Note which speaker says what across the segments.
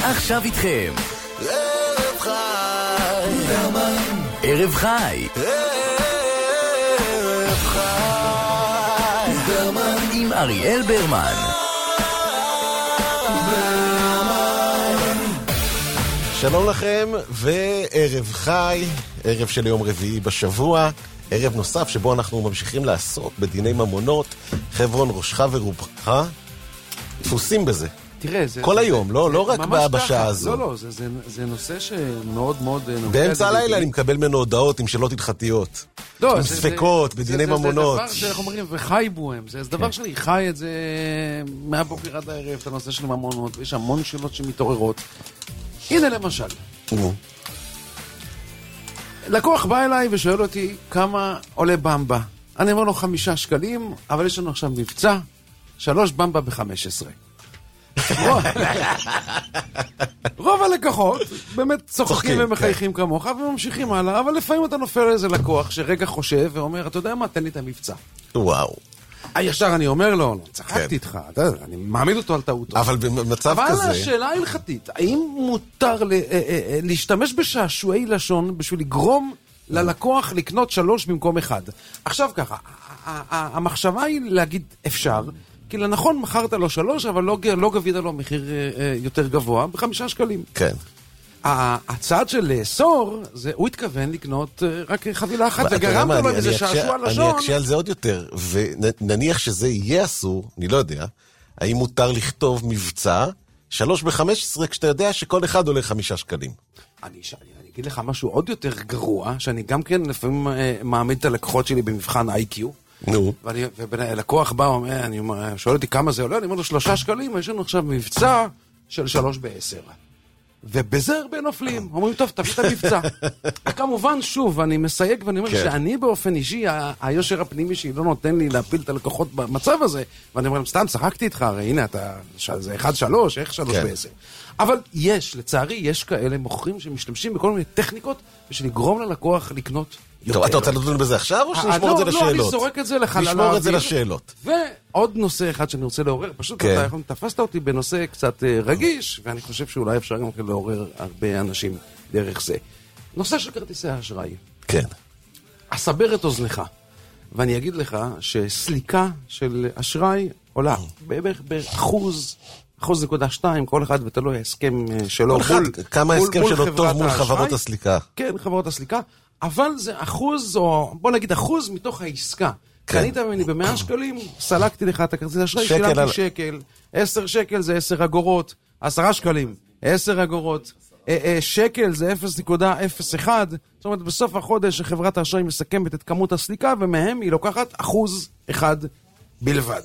Speaker 1: עכשיו איתכם
Speaker 2: ערב חי
Speaker 1: ערב חי
Speaker 2: ערב חי
Speaker 1: עם אריאל ברמן.
Speaker 3: שלום לכם וערב חי, ערב של יום רביעי בשבוע, ערב נוסף שבו אנחנו ממשיכים לעסוק בדיני ממונות. חברון, ראשך ורובך דפוסים בזה.
Speaker 4: תראה,
Speaker 3: כל היום, לא רק בשעה הזו.
Speaker 4: לא, זה נושא שמאוד מאוד...
Speaker 3: באמצע הלילה אני מקבל ממנו הודעות עם שאלות הלכתיות, עם ספקות, בדיני ממונות.
Speaker 4: זה דבר שאנחנו אומרים, וחי בוהם, זה דבר שאני חי את זה מהבוקר עד הערב, את הנושא של ממונות, ויש המון שאלות שמתעוררות. הנה למשל, לקוח בא אליי ושואל אותי כמה עולה במבה. אני אומר לו 5 שקלים, אבל יש לנו עכשיו מבצע, 3 במבה ב-15. רוב הלקוחות באמת צוחקים ומחייכים כמוך וממשיכים הלאה, אבל לפעמים אתה נופל איזה לקוח שרגע חושב ואומר, אתה יודע מה, תן לי את המבצע.
Speaker 3: וואו.
Speaker 4: ישר אני אומר לו, צחקתי איתך, אני מעמיד אותו על טעותו.
Speaker 3: אבל במצב כזה...
Speaker 4: אבל השאלה ההלכתית, האם מותר להשתמש בשעשועי לשון בשביל לגרום ללקוח לקנות 3 במקום 1? עכשיו ככה, המחשבה היא להגיד אפשר, כי לנכון מכרת לו 3, אבל לא גבית לו מחיר יותר גבוה, ב5 שקלים.
Speaker 3: כן.
Speaker 4: הצעד של לאסור, הוא התכוון לקנות רק חבילה אחת, וגרמת לו איזה שעשוע לשון.
Speaker 3: אני אקשה על זה עוד יותר, ונניח שזה יהיה אסור, אני לא יודע, האם מותר לכתוב מבצע 3 ב-15 כשאתה יודע שכל אחד עולה 5 שקלים? אני
Speaker 4: אגיד לך משהו עוד יותר גרוע, שאני גם כן לפעמים מעמיד את הלקוחות שלי במבחן IQ, ולקוח בא, אני שואל אותי כמה זה עולה, אני אומר לו 3 שקלים, יש לנו עכשיו מבצע של 3 ב-10. ובזה הרבה נופלים, אומרים, טוב, תביא את המבצע. כמובן, שוב, אני מסייג ואני אומר שאני באופן אישי, היושר הפנימי שלי לא נותן לי להפיל את הלקוחות במצב הזה, ואני אומר להם, סתם, צחקתי איתך, הרי הנה, זה 1-3, איך 3 ב-10? אבל לצערי, יש כאלה מוכרים שמשתמשים בכל מיני טכניקות, בשביל לגרום ללקוח לקנות יותר.
Speaker 3: טוב, אתה רוצה לדון בזה עכשיו, או שנשמור את זה לשאלות?
Speaker 4: לא, אני זורק את זה לחלל האוויר.
Speaker 3: נשמור את זה לשאלות.
Speaker 4: ועוד נושא אחד שאני רוצה לעורר, פשוט אתה תפסת אותי בנושא קצת רגיש, ואני חושב שאולי אפשר גם לעורר הרבה אנשים דרך זה. נושא של כרטיסי האשראי. כן. אסבר את אוזנך, ואני אגיד לך שסליקה של אשראי עולה בערך ב1.2%, כל אחד ותלוי ההסכם שלו.
Speaker 3: כמה ההסכם שלו טוב מול חברות הסליקה.
Speaker 4: כן, חברות הסליקה. אבל זה 1%, או בוא נגיד 1% מתוך העסקה. קנית ממני ב100 שקלים, סלקתי לך את הכרטיס האשראי, שילמתי שקל, 10 שקל זה 10 אגורות, 10 שקלים, 10 אגורות, שקל זה 0.01, זאת אומרת בסוף החודש חברת האשראי מסכמת את כמות הסליקה, ומהם היא לוקחת 1% בלבד.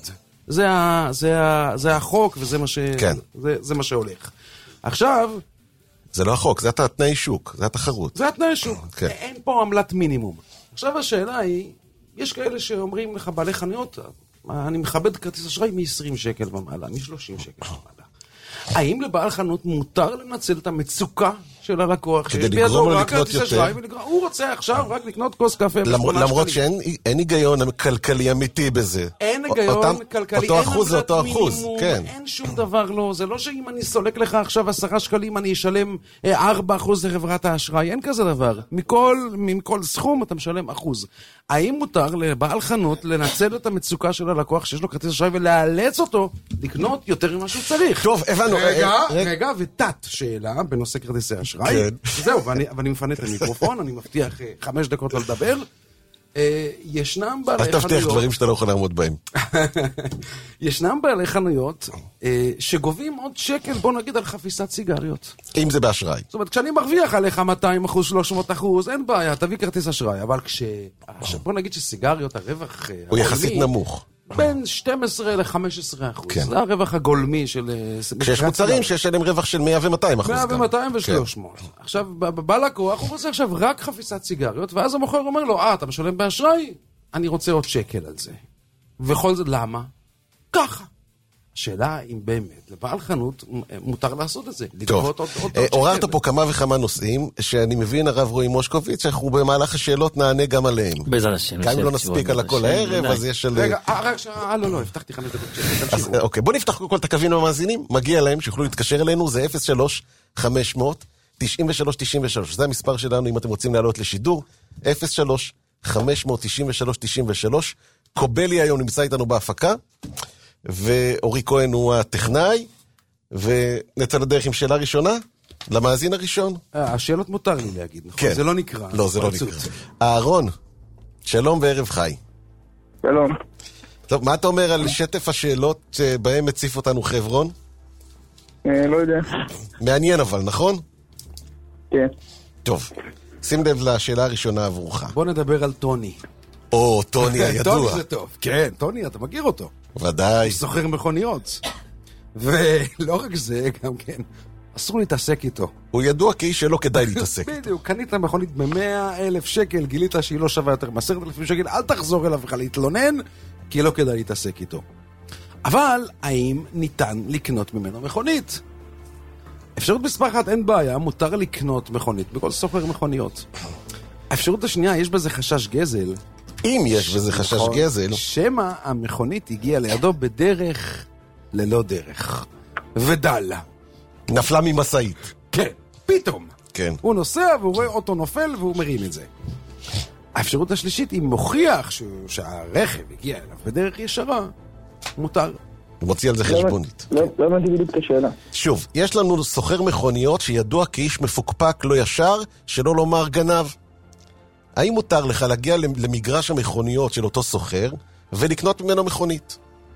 Speaker 4: זה החוק, וזה מה שהולך. עכשיו...
Speaker 3: זה לא החוק, זה התנאי שוק, זה התחרות.
Speaker 4: זה התנאי שוק, אין פה עמלת מינימום. עכשיו השאלה היא, יש כאלה שאומרים לך בעלי חנויות, אני מכבד כרטיס אשראי מ-20 שקל ומעלה, מ-30 שקל ומעלה. האם לבעל חנות מותר לנצל את המצוקה של הלקוח,
Speaker 3: כדי לגרום לו לקנות יותר?
Speaker 4: הוא רוצה עכשיו רק לקנות כוס קפה.
Speaker 3: למרות שאין היגיון כלכלי אמיתי בזה.
Speaker 4: אין היגיון כלכלי,
Speaker 3: אותו אחוז זה אותו אחוז, כן.
Speaker 4: אין שום דבר לא, זה לא שאם אני סולק לך עכשיו 10 שקלים, אני אשלם 4% לחברת האשראי, אין כזה דבר. מכל סכום אתה משלם 1%. האם מותר לבעל חנות לנצל את המצוקה של הלקוח שיש לו כרטיס אשראי ולאלץ אותו לקנות יותר ממה שהוא צריך?
Speaker 3: טוב, הבנו.
Speaker 4: רגע, ותת שאלה בנושא כרטיסי אשראי. זהו, ואני מפנה את המיקרופון, אני מבטיח 5 דקות לא לדבר. ישנם בעלי חנויות...
Speaker 3: אל תבטיח דברים שאתה לא יכול לעמוד בהם.
Speaker 4: ישנם בעלי חנויות שגובים עוד שקל, בוא נגיד, על חפיסת סיגריות.
Speaker 3: אם זה באשראי. זאת
Speaker 4: אומרת, כשאני מרוויח עליך 200%, 300%, אין בעיה, תביא כרטיס אשראי. אבל בוא נגיד שסיגריות, הרווח...
Speaker 3: הוא יחסית נמוך.
Speaker 4: בין 12 ל-15%. זה הרווח הגולמי של...
Speaker 3: כשיש מוצרים שיש להם רווח של 100 ו-200%.
Speaker 4: 100 ו-200 ו-300. עכשיו, בא לקוח, הוא רוצה עכשיו רק חפיסת סיגריות, ואז המוכר אומר לו, אתה משלם באשראי? אני רוצה עוד שקל על זה. וכל זה, למה? ככה. השאלה אם באמת, לבעל חנות מותר לעשות את זה.
Speaker 3: טוב, עוררת פה כמה וכמה נושאים, שאני מבין הרב רועי מושקוביץ, שאנחנו במהלך השאלות נענה גם עליהם.
Speaker 5: בעזרת השם.
Speaker 3: גם אם לא נספיק על הכל הערב, אז יש על...
Speaker 4: רגע, לא, הבטחתי 5 דקות שלי.
Speaker 3: אוקיי, בוא נפתח כל את הקווים המאזינים, מגיע להם, שיוכלו להתקשר אלינו, זה 03-500-93-93, זה המספר שלנו אם אתם רוצים לעלות לשידור, 03-500-93-93, קובלי היום נמצא איתנו בהפקה, ואורי כהן הוא הטכנאי, ונצא לדרך עם שאלה ראשונה, למאזין הראשון.
Speaker 4: השאלות מותר לי להגיד, נכון?
Speaker 3: כן.
Speaker 4: זה לא נקרא.
Speaker 3: לא, זה לא נקרא. אהרון, שלום וערב חי.
Speaker 6: שלום.
Speaker 3: טוב, מה אתה אומר על שטף השאלות שבהם מציף אותנו חברון?
Speaker 6: לא יודע.
Speaker 3: מעניין אבל, נכון?
Speaker 6: כן.
Speaker 3: טוב, שים לב לשאלה הראשונה עבורך.
Speaker 4: בוא נדבר על טוני.
Speaker 3: או, טוני הידוע.
Speaker 4: טוני זה טוב. כן, טוני, אתה מכיר אותו.
Speaker 3: ודאי.
Speaker 4: הוא סוחר מכוניות. ולא רק זה, גם כן, אסור להתעסק איתו.
Speaker 3: הוא ידוע כאיש שלא כדאי להתעסק.
Speaker 4: בדיוק, קנית מכונית ב100,000 שקל, גילית שהיא לא שווה יותר מ10,000 שקל, אל תחזור אליו בכלל להתלונן, כי לא כדאי להתעסק איתו. אבל, האם ניתן לקנות ממנו מכונית? אפשרות מספר אחת, אין בעיה, מותר לקנות מכונית בכל סוחר מכוניות. האפשרות השנייה, יש בזה חשש גזל.
Speaker 3: אם יש בזה חשש גזל.
Speaker 4: שמה המכונית הגיעה לידו בדרך ללא דרך. ודל.
Speaker 3: נפלה ממסעית.
Speaker 4: כן, פתאום.
Speaker 3: כן.
Speaker 4: הוא נוסע והוא רואה אוטו נופל והוא מרים את זה. האפשרות השלישית, אם מוכיח שהרכב הגיע אליו בדרך ישרה, מותר.
Speaker 3: הוא מוציא על זה חשבונית.
Speaker 6: לא הבנתי בדיוק את השאלה.
Speaker 3: שוב, יש לנו סוחר מכוניות שידוע כאיש מפוקפק לא ישר, שלא לומר גנב. האם מותר לך להגיע למגרש המכוניות של אותו סוחר ולקנות ממנו מכונית?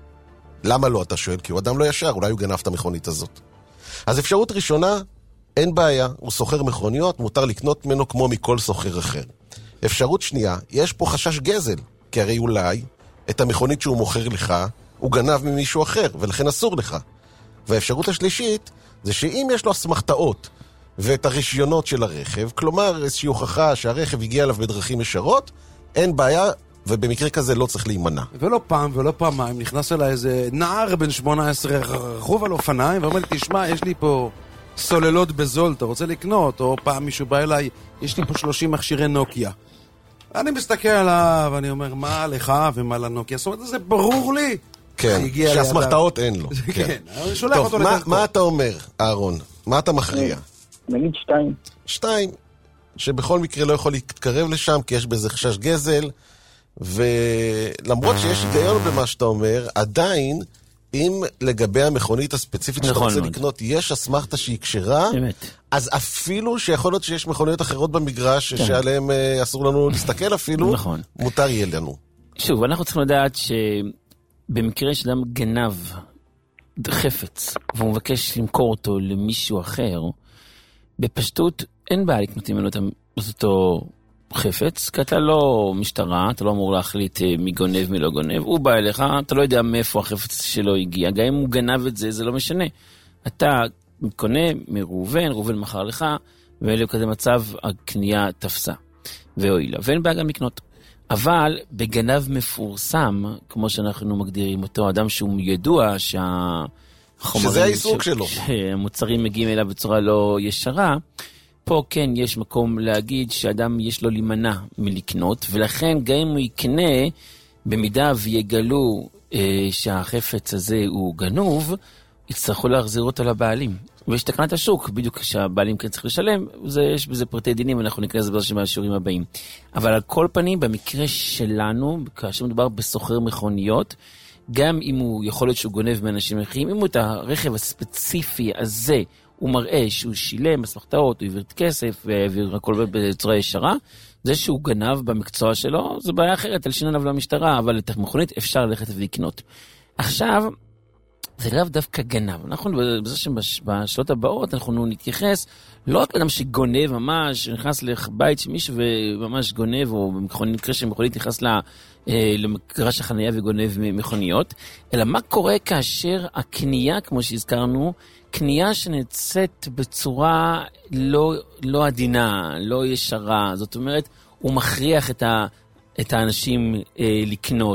Speaker 3: למה לא, אתה שואל? כי הוא אדם לא ישר, אולי הוא גנב את המכונית הזאת. אז אפשרות ראשונה, אין בעיה, הוא סוחר מכוניות, מותר לקנות ממנו כמו מכל סוחר אחר. אפשרות שנייה, יש פה חשש גזל, כי הרי אולי את המכונית שהוא מוכר לך, הוא גנב ממישהו אחר, ולכן אסור לך. והאפשרות השלישית, זה שאם יש לו אסמכתאות ואת הרשיונות של הרכב, כלומר איזושהי הוכחה שהרכב הגיע אליו בדרכים ישרות, אין בעיה, ובמקרה כזה לא צריך להימנע.
Speaker 4: ולא פעם ולא פעמיים נכנס אליי איזה נער בן 18 רכוב על אופניים, ואומר לי, תשמע, יש לי פה סוללות בזול, אתה רוצה לקנות? או פעם מישהו בא אליי, יש לי פה 30 מכשירי נוקיה. אני מסתכל עליו, ואני אומר, מה לך ומה לנוקיה? זאת אומרת, זה ברור לי.
Speaker 3: כן, שהסמכתאות אין לו.
Speaker 4: כן, אני שולח
Speaker 3: טוב,
Speaker 4: אותו לדרכו.
Speaker 3: מה אתה אומר, אהרון? מה אתה מכריע?
Speaker 6: נגיד 2.
Speaker 3: 2, שבכל מקרה לא יכול להתקרב לשם, כי יש בזה חשש גזל, ולמרות שיש היגיון במה שאתה אומר, עדיין, אם לגבי המכונית הספציפית שאתה רוצה לקנות, יש אסמכתה שהיא כשרה, אז אפילו שיכול להיות שיש מכוניות אחרות במגרש, שעליהן אסור לנו להסתכל אפילו, מותר יהיה לנו.
Speaker 5: שוב, אנחנו צריכים לדעת שבמקרה שאדם גנב חפץ, והוא מבקש למכור אותו למישהו אחר, בפשטות אין בעיה לקנות ממנו את אותו חפץ, כי אתה לא משטרה, אתה לא אמור להחליט מי גונב, מי לא גונב, הוא בא אליך, אתה לא יודע מאיפה החפץ שלו הגיע, גם אם הוא גנב את זה, זה לא משנה. אתה קונה מראובן, ראובן מכר לך, ואלה כזה מצב הקנייה תפסה, והועילה, ואין בעיה גם לקנות. אבל בגנב מפורסם, כמו שאנחנו מגדירים אותו, אדם שהוא ידוע
Speaker 3: שזה העיסוק שלו.
Speaker 5: שהמוצרים מגיעים אליו בצורה לא ישרה, פה כן יש מקום להגיד שאדם יש לו להימנע מלקנות, ולכן גם אם הוא יקנה, במידה ויגלו שהחפץ הזה הוא גנוב, יצטרכו להחזיר אותו לבעלים. ויש תקנת השוק, בדיוק שהבעלים כן צריך לשלם, יש בזה פרטי דינים, אנחנו ניכנס בזה מהשיעורים הבאים. אבל על כל פנים, במקרה שלנו, כאשר מדובר בסוחר מכוניות, גם אם הוא יכול להיות שהוא גונב מאנשים אחרים, אם הוא את הרכב הספציפי הזה, הוא מראה שהוא שילם אסמכתאות, הוא העביר את כסף והעביר הכל בצורה ישרה, זה שהוא גנב במקצוע שלו, זה בעיה אחרת, תלשין עליו למשטרה, אבל את המכונית אפשר ללכת ולקנות. עכשיו, זה לאו דווקא גנב. אנחנו בזה שבשאלות הבאות אנחנו נתייחס לא רק לאדם שגונב ממש, נכנס לבית שמישהו וממש גונב, או במקרה שמכונית נכנס למגרש החנייה וגונב מכוניות, אלא מה קורה כאשר הקנייה, כמו שהזכרנו, קנייה שנצאת בצורה לא עדינה, לא ישרה. זאת אומרת, הוא מכריח את האנשים לקנות.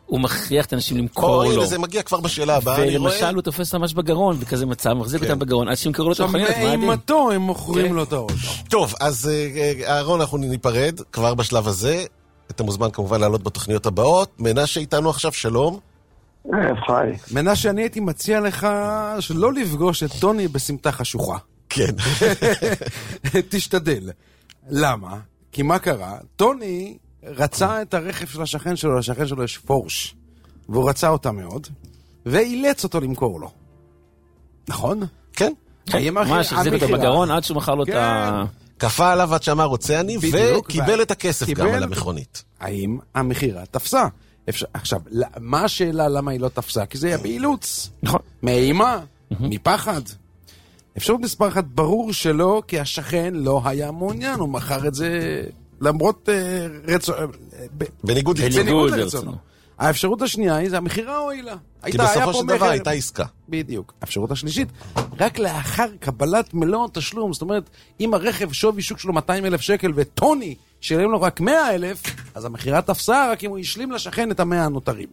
Speaker 5: הוא מכריח את האנשים למכור לו.
Speaker 3: הנה, זה מגיע כבר בשאלה הבאה, אני רואה.
Speaker 5: ולמשל הוא תופס ממש בגרון, וכזה מצב, מחזיק אותם בגרון, עד שימכרו לו את המכונית.
Speaker 4: מאימתו הם מוכרים לו את האוטו.
Speaker 3: טוב, אז אהרון, אנחנו ניפרד כבר בשלב הזה. אתה מוזמן כמובן לעלות בתוכניות הבאות. מנשה איתנו עכשיו, שלום.
Speaker 6: ערב חי.
Speaker 4: מנשה, אני הייתי מציע לך שלא לפגוש את טוני בסמטה חשוכה.
Speaker 3: כן.
Speaker 4: תשתדל. למה? כי מה קרה? טוני רצה את הרכב של השכן שלו, לשכן שלו יש פורש, והוא רצה אותה מאוד, ואילץ אותו למכור לו. נכון?
Speaker 3: כן.
Speaker 5: מה, שהחזיק אותו בגרון עד שהוא מכר לו את ה...
Speaker 3: קפה עליו עד שאמר רוצה אני, וקיבל את הכסף גם על המכונית.
Speaker 4: האם המחירה תפסה? עכשיו, מה השאלה למה היא לא תפסה? כי זה היה באילוץ.
Speaker 5: נכון.
Speaker 4: מאימה, מפחד. אפשרות מספר אחת, ברור שלא, כי השכן לא היה מעוניין, הוא מכר את זה למרות
Speaker 3: בניגוד
Speaker 4: לרצונו. האפשרות השנייה היא, זה המחירה הועילה.
Speaker 3: כי בסופו של דבר הייתה עסקה.
Speaker 4: בדיוק. האפשרות השלישית, רק לאחר קבלת מלוא תשלום, זאת אומרת, אם הרכב שווי שוק שלו 200,000 שקל וטוני שילם לו רק 100,000, אז המחירה תפסה רק אם הוא ישלים לשכן את 100 הנותרים.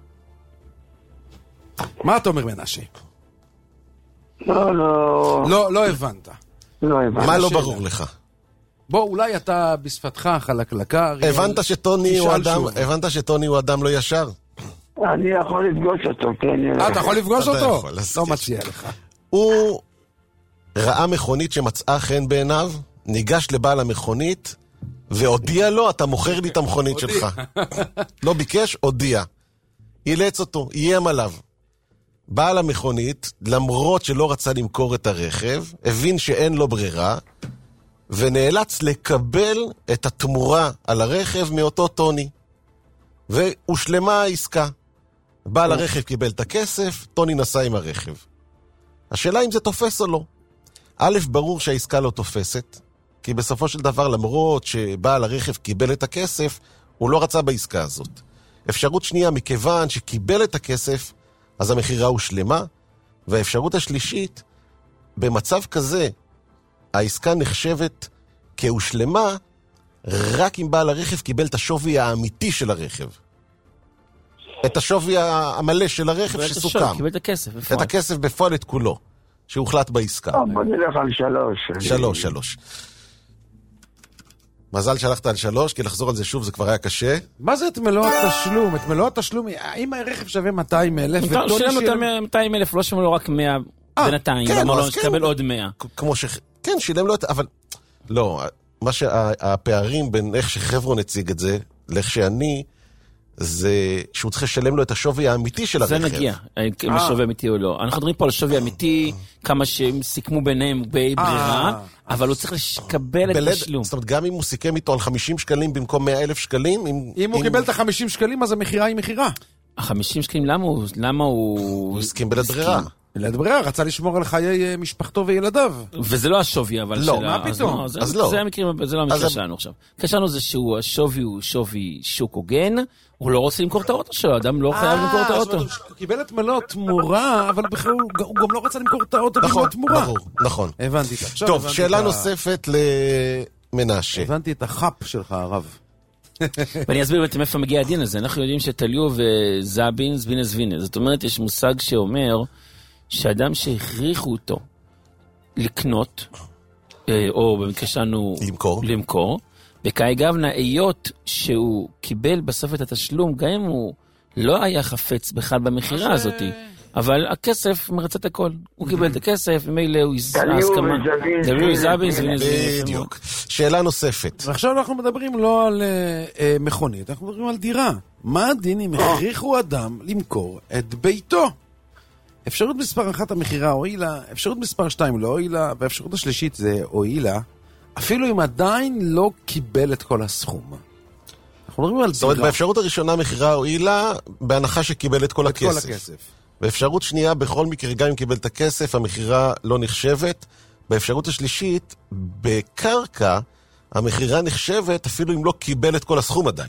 Speaker 4: מה אתה אומר, מנשה? לא הבנת.
Speaker 3: מה לא ברור לך?
Speaker 4: בוא, אולי אתה בשפתך חלקלקה.
Speaker 3: הבנת שטוני הוא אדם לא ישר?
Speaker 6: אני יכול לפגוש אותו, כן.
Speaker 4: אתה יכול לפגוש אותו?
Speaker 3: יכול,
Speaker 4: לא מציע לך.
Speaker 3: הוא ראה מכונית שמצאה חן בעיניו, ניגש לבעל המכונית, והודיע לו, אתה מוכר לי את המכונית שלך. לא ביקש, הודיע. אילץ אותו, איים עליו. בעל המכונית, למרות שלא רצה למכור את הרכב, הבין שאין לו ברירה, ונאלץ לקבל את התמורה על הרכב מאותו טוני. והושלמה העסקה. בעל הרכב קיבל את הכסף, טוני נסע עם הרכב. השאלה אם זה תופס או לא. א', ברור שהעסקה לא תופסת, כי בסופו של דבר, למרות שבעל הרכב קיבל את הכסף, הוא לא רצה בעסקה הזאת. אפשרות שנייה, מכיוון שקיבל את הכסף, אז המחירה הושלמה, והאפשרות השלישית, במצב כזה, העסקה נחשבת כהושלמה, רק אם בעל הרכב קיבל את השווי האמיתי של הרכב. את השווי המלא של הרכב שסוכם.
Speaker 5: קיבל את הכסף בפועל.
Speaker 3: את הכסף בפועל את כולו, שהוחלט בעסקה.
Speaker 6: בוא נלך על
Speaker 3: 3. מזל שהלכת על 3, כי לחזור על זה שוב זה כבר היה קשה.
Speaker 4: מה זה את מלוא התשלום? את מלוא התשלום, אם הרכב שווה 200,000,
Speaker 5: שילם לו 200,000, לא שילם לו רק 100 בינתיים, אמר לו שתקבל עוד 100.
Speaker 3: כן, שילם לו, אבל לא, מה שהפערים בין איך שחברון הציג את זה, לאיך שאני, זה שהוא צריך לשלם לו את השווי האמיתי של הרכב.
Speaker 5: זה נגיע, אם שווי אמיתי או לא. אנחנו מדברים פה על שווי אמיתי, כמה שהם סיכמו ביניהם בברירה, אבל הוא צריך לקבל את התשלום.
Speaker 3: זאת אומרת, גם אם הוא סיכם איתו על 50 שקלים במקום 100,000 שקלים,
Speaker 4: אם הוא קיבל את ה-50 שקלים, אז המחירה היא מחירה.
Speaker 5: ה-50 שקלים, למה הוא
Speaker 3: הסכים בלית ברירה?
Speaker 4: בלית ברירה, רצה לשמור על חיי משפחתו וילדיו.
Speaker 5: וזה לא השווי, אבל...
Speaker 4: לא, מה פתאום?
Speaker 5: אז לא. זה לא המקרה שלנו עכשיו. קשרנו זה שהשווי הוא שווי שוק הוגן, הוא לא רוצה למכור את האוטו שלו, אדם לא חייב למכור את האוטו.
Speaker 4: הוא קיבל את מלוא תמורה, אבל בכלל הוא גם לא רצה למכור את האוטו במלוא תמורה.
Speaker 3: ברור, נכון.
Speaker 4: הבנתי.
Speaker 3: טוב, שאלה נוספת למנשה.
Speaker 4: הבנתי את החאפ שלך, הרב.
Speaker 5: ואני אסביר בעצם איפה מגיע הדין הזה. אנחנו יודעים שטליו וזבין, זבינס. זאת אומרת, יש מושג שאומר שאדם שהכריחו אותו לקנות, או במקרה שלנו למכור, בקאי גבנה, היות שהוא קיבל בסוף את התשלום, גם אם הוא לא היה חפץ בכלל במחירה הזאת, אבל הכסף מרצה את הכל. הוא קיבל את הכסף, ומילא הוא הסכמה. טליו וזבין.
Speaker 3: בדיוק. שאלה נוספת.
Speaker 4: ועכשיו אנחנו מדברים לא על מכונית, אנחנו מדברים על דירה. מה הדין אם הכריחו אדם למכור את ביתו? אפשרות מספר 1 המחירה הועילה, אפשרות מספר 2 לא הועילה, והאפשרות השלישית זה הועילה, אפילו אם עדיין לא קיבל את כל הסכום. אנחנו מדברים על דירה.
Speaker 3: זאת אומרת, באפשרות הראשונה המחירה הועילה, בהנחה שקיבל את כל הכסף. באפשרות שנייה, בכל מקרה, גם אם קיבל את הכסף, המחירה לא נחשבת. באפשרות השלישית, בקרקע, המחירה נחשבת אפילו אם לא קיבל את כל הסכום עדיין.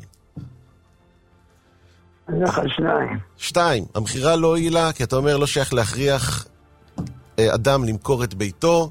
Speaker 6: אני הולך על
Speaker 3: 2. המחירה לא הועילה, כי אתה אומר לא שייך להכריח אדם למכור את ביתו.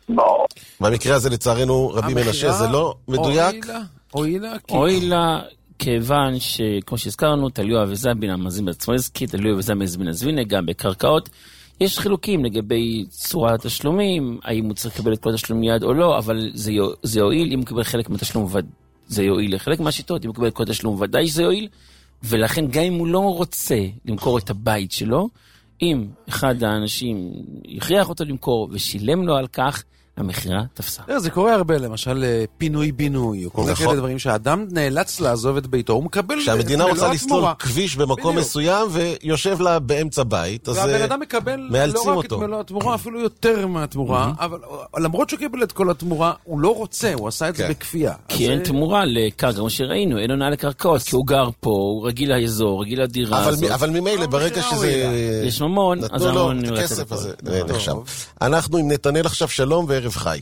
Speaker 3: במקרה הזה לצערנו רבי מנשה זה לא מדויק.
Speaker 5: הועילה כיוון שכמו שהזכרנו, תלוי וזבין המזין בעצמו הזכי, תלוי וזבין הזבינה, גם בקרקעות, יש חילוקים לגבי צורת התשלומים, האם הוא צריך לקבל את כל התשלום מיד או לא, אבל זה יועיל, אם הוא קבל חלק מהתשלום זה יועיל לחלק מהשיטות, אם הוא קבל את כל התשלום ודאי שזה יועיל, ולכן גם אם הוא לא רוצה למכור את הבית שלו, אם אחד האנשים יכריח אותו למכור ושילם לו על כך, המחירה תפסה.
Speaker 4: זה קורה הרבה, למשל פינוי-בינוי, או כל כאלה דברים שהאדם נאלץ לעזוב את ביתו, הוא מקבל
Speaker 3: שהמדינה רוצה לסלול כביש במקום מסוים ויושב לה באמצע בית, אז
Speaker 4: והבן אדם מקבל לא רק את מלוא התמורה, אפילו יותר מהתמורה, אבל למרות שהוא קיבל את כל התמורה, הוא לא רוצה, הוא עשה את זה בכפייה.
Speaker 5: כי אין תמורה לקרקע, כמו שראינו, אין עונה לקרקעות, כי הוא גר פה, הוא רגיל לאזור, רגיל לדירה הזאת.
Speaker 3: אבל ממילא, ברגע שזה...
Speaker 5: יש ממון, אז המון...
Speaker 3: נתנו לו את הכסף הזה. אנחנו עם נתנאל עכשיו, שלום וערב חי.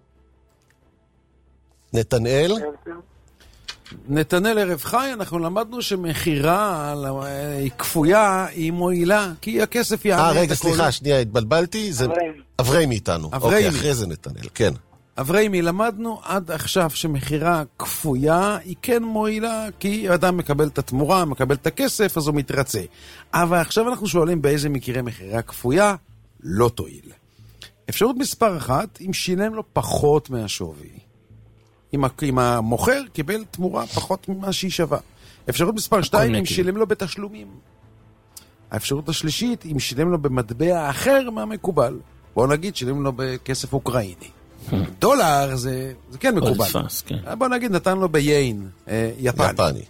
Speaker 4: נתנאל ערב חי, אנחנו למדנו שמחירה כפויה היא מועילה, כי הכסף יענה.
Speaker 3: רגע, סליחה, שנייה, התבלבלתי, זה אבריימי איתנו. אוקיי, אחרי זה נתנאל, כן.
Speaker 4: אבריימי, למדנו עד עכשיו שמחירה כפויה היא כן מועילה, כי אדם מקבל את התמורה, מקבל את הכסף, אז הוא מתרצה. אבל עכשיו אנחנו שואלים באיזה מקרה מחירה כפויה לא תועיל. אפשרות מספר אחת, אם שילם לו פחות מהשווי. אם המוכר קיבל תמורה פחות ממה שהיא שווה. אפשרות מספר 2, אם שילם לו בתשלומים. האפשרות השלישית, אם שילם לו במטבע אחר מהמקובל. בואו נגיד, שילם לו בכסף אוקראיני. דולר זה כן מקובל. בואו נגיד, נתן לו ביין יפני.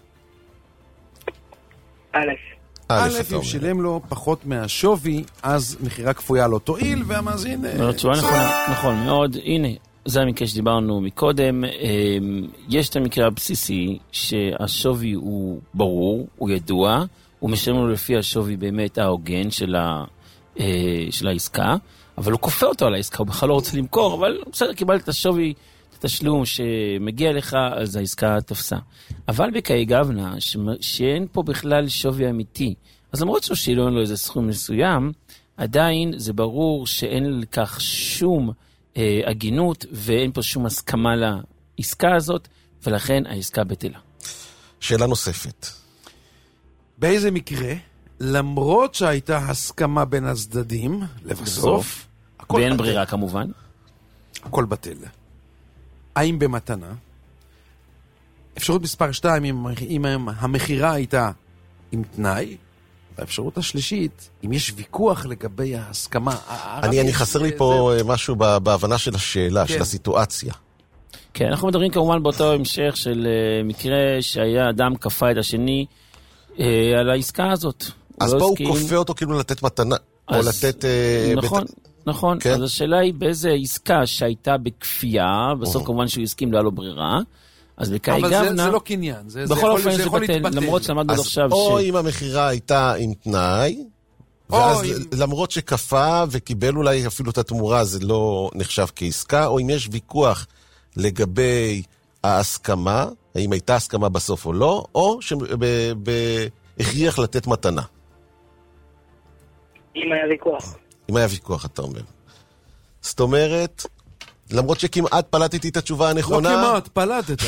Speaker 4: א', אם שילם לו פחות מהשווי, אז מחירה כפויה לא תועיל, והמאזין...
Speaker 5: נכון מאוד. הנה, זה המקרה שדיברנו מקודם. יש את המקרה הבסיסי שהשווי הוא ברור, הוא ידוע, הוא משלם לו לפי השווי באמת ההוגן של העסקה, אבל הוא כופה אותו על העסקה, הוא בכלל לא רוצה למכור, אבל בסדר, קיבלת את השווי, את התשלום שמגיע לך, אז העסקה תפסה. אבל בקאי גבנה, שאין פה בכלל שווי אמיתי, אז למרות ששילון לו איזה סכום מסוים, עדיין זה ברור שאין לכך שום הגינות, ואין פה שום הסכמה לעסקה הזאת, ולכן העסקה בטלה.
Speaker 3: שאלה נוספת.
Speaker 4: באיזה מקרה, למרות שהייתה הסכמה בין הצדדים, לבסוף,
Speaker 5: ואין ברירה כמובן,
Speaker 4: הכל בטל. האם במתנה? אפשרות מספר 2, אם המחירה הייתה עם תנאי, והאפשרות השלישית, אם יש ויכוח לגבי ההסכמה.
Speaker 3: אני חסר לי פה משהו בהבנה של השאלה, של הסיטואציה.
Speaker 5: כן, אנחנו מדברים כמובן באותו המשך של מקרה שהיה אדם כפה את השני על העסקה הזאת.
Speaker 3: אז פה הוא כופה אותו כאילו לתת מתנה, או לתת...
Speaker 5: נכון. אז השאלה היא באיזה עסקה שהייתה בכפייה, בסוף כמובן שהוא הסכים, לא היה לו ברירה, אז בקאי גבנה...
Speaker 4: אבל זה לא קניין,
Speaker 5: בכל אופן זה בטל, למרות שלמדנו עכשיו ש...
Speaker 3: או אם המחירה הייתה עם תנאי, ואז למרות שכפה וקיבל אולי אפילו את התמורה, זה לא נחשב כעסקה, או אם יש ויכוח לגבי ההסכמה, האם הייתה הסכמה בסוף או לא, או שהכריח לתת מתנה.
Speaker 6: אם היה ויכוח.
Speaker 3: אם היה ויכוח, אתה אומר. זאת אומרת, למרות שכמעט פלטתי את התשובה הנכונה...
Speaker 4: לא כמעט, פלטת.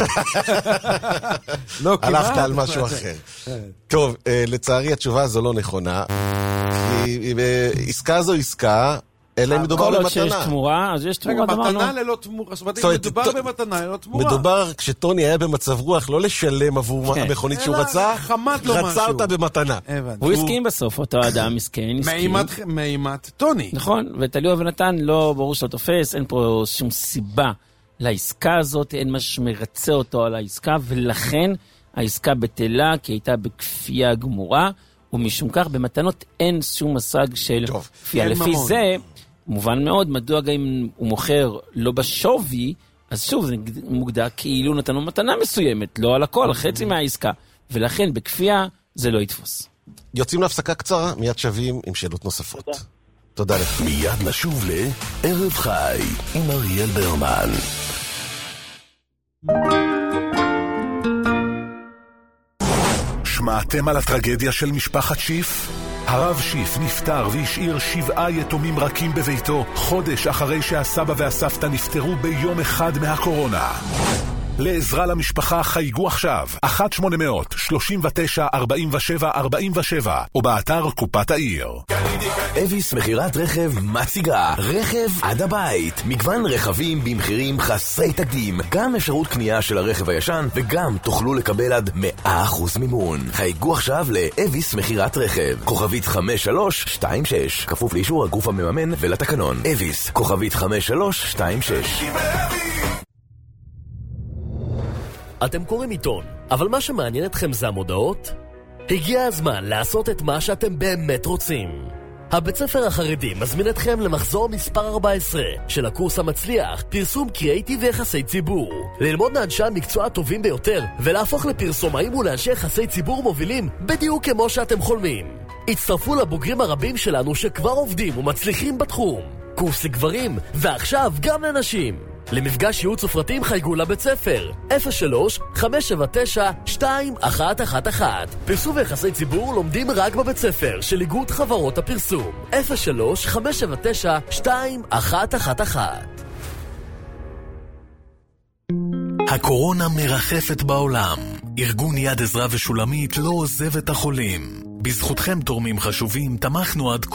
Speaker 3: הלכת על משהו אחר. טוב, לצערי התשובה הזו לא נכונה, כי עסקה זו עסקה, אלא אם מדובר במתנה.
Speaker 5: כל עוד שיש תמורה, אז יש תמורה.
Speaker 4: רגע, מתנה ללא תמורה. זאת אומרת, אם מדובר במתנה ללא תמורה.
Speaker 3: מדובר כשטוני היה במצב רוח, לא לשלם עבור המכונית שהוא רצה, רצה אותה במתנה.
Speaker 5: הוא הסכים בסוף, אותו אדם מסכן,
Speaker 4: מאימת טוני.
Speaker 5: נכון, ותלוי ונתן, לא ברור שלא תופס, אין פה שום סיבה לעסקה הזאת, אין משהו שמרצה אותו על העסקה, ולכן העסקה בטלה, כי הייתה בכפייה גמורה, ומשום כך במתנות אין שום משג של כפייה. לפי זה, מובן מאוד, מדוע גם אם הוא מוכר לא בשווי, אז שוב זה מוגדר כאילו נתנו מתנה מסוימת, לא על הכל, חצי מהעסקה, ולכן בכפייה זה לא יתפוס.
Speaker 3: יוצאים להפסקה קצרה, מיד שווים עם שאלות נוספות. תודה לך.
Speaker 1: מיד נשוב לערב חי עם אריאל ברמן. שמעתם על הטרגדיה של משפחת שיף? הרב שיף נפטר והשאיר 7 יתומים רכים בביתו, חודש אחרי שהסבא והסבתא נפטרו ביום אחד מהקורונה. לעזרה למשפחה חייגו עכשיו 1-800-39-47-47 או באתר קופת העיר.
Speaker 7: אביס מחירת רכב מציגה רכב עד הבית, מגוון רכבים במחירים חסרי תקדים, גם אפשרות קנייה של הרכב הישן וגם תוכלו לקבל עד 100% מימון. חייגו עכשיו לאביס מחירת רכב, כוכבית 5326, כפוף לאישור הגוף המממן ולתקנון. אביס, כוכבית 5326.
Speaker 8: אתם קוראים עיתון, אבל מה שמעניין אתכם זה המודעות? הגיע הזמן לעשות את מה שאתם באמת רוצים. הבית ספר החרדי מזמין אתכם למחזור מספר 14 של הקורס המצליח, פרסום קריאיטיב ויחסי ציבור. ללמוד מאנשי המקצוע הטובים ביותר ולהפוך לפרסומאים ולאנשי יחסי ציבור מובילים בדיוק כמו שאתם חולמים. הצטרפו לבוגרים הרבים שלנו שכבר עובדים ומצליחים בתחום. קורס לגברים ועכשיו גם לנשים. למפגש ייעוץ ופרטים חייגו לבית ספר 03-579-2111. פרסום ויחסי ציבור לומדים רק בבית ספר של איגוד חברות הפרסום 03-579-2111.
Speaker 7: הקורונה מרחפת בעולם. ארגון יד עזרה ושולמית לא עוזב את החולים. בזכותכם תורמים חשובים תמכנו עד כה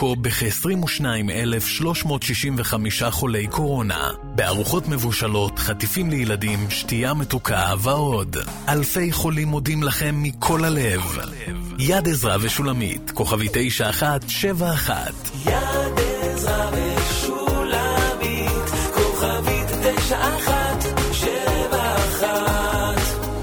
Speaker 7: בכ-22,365 חולי קורונה. בארוחות מבושלות, חטיפים לילדים, שתייה מתוקה ועוד. אלפי חולים מודים לכם מכל הלב. יד עזרה ושולמית, כוכבי 9171.
Speaker 2: יד עזרה ושולמית, כוכבי 9171.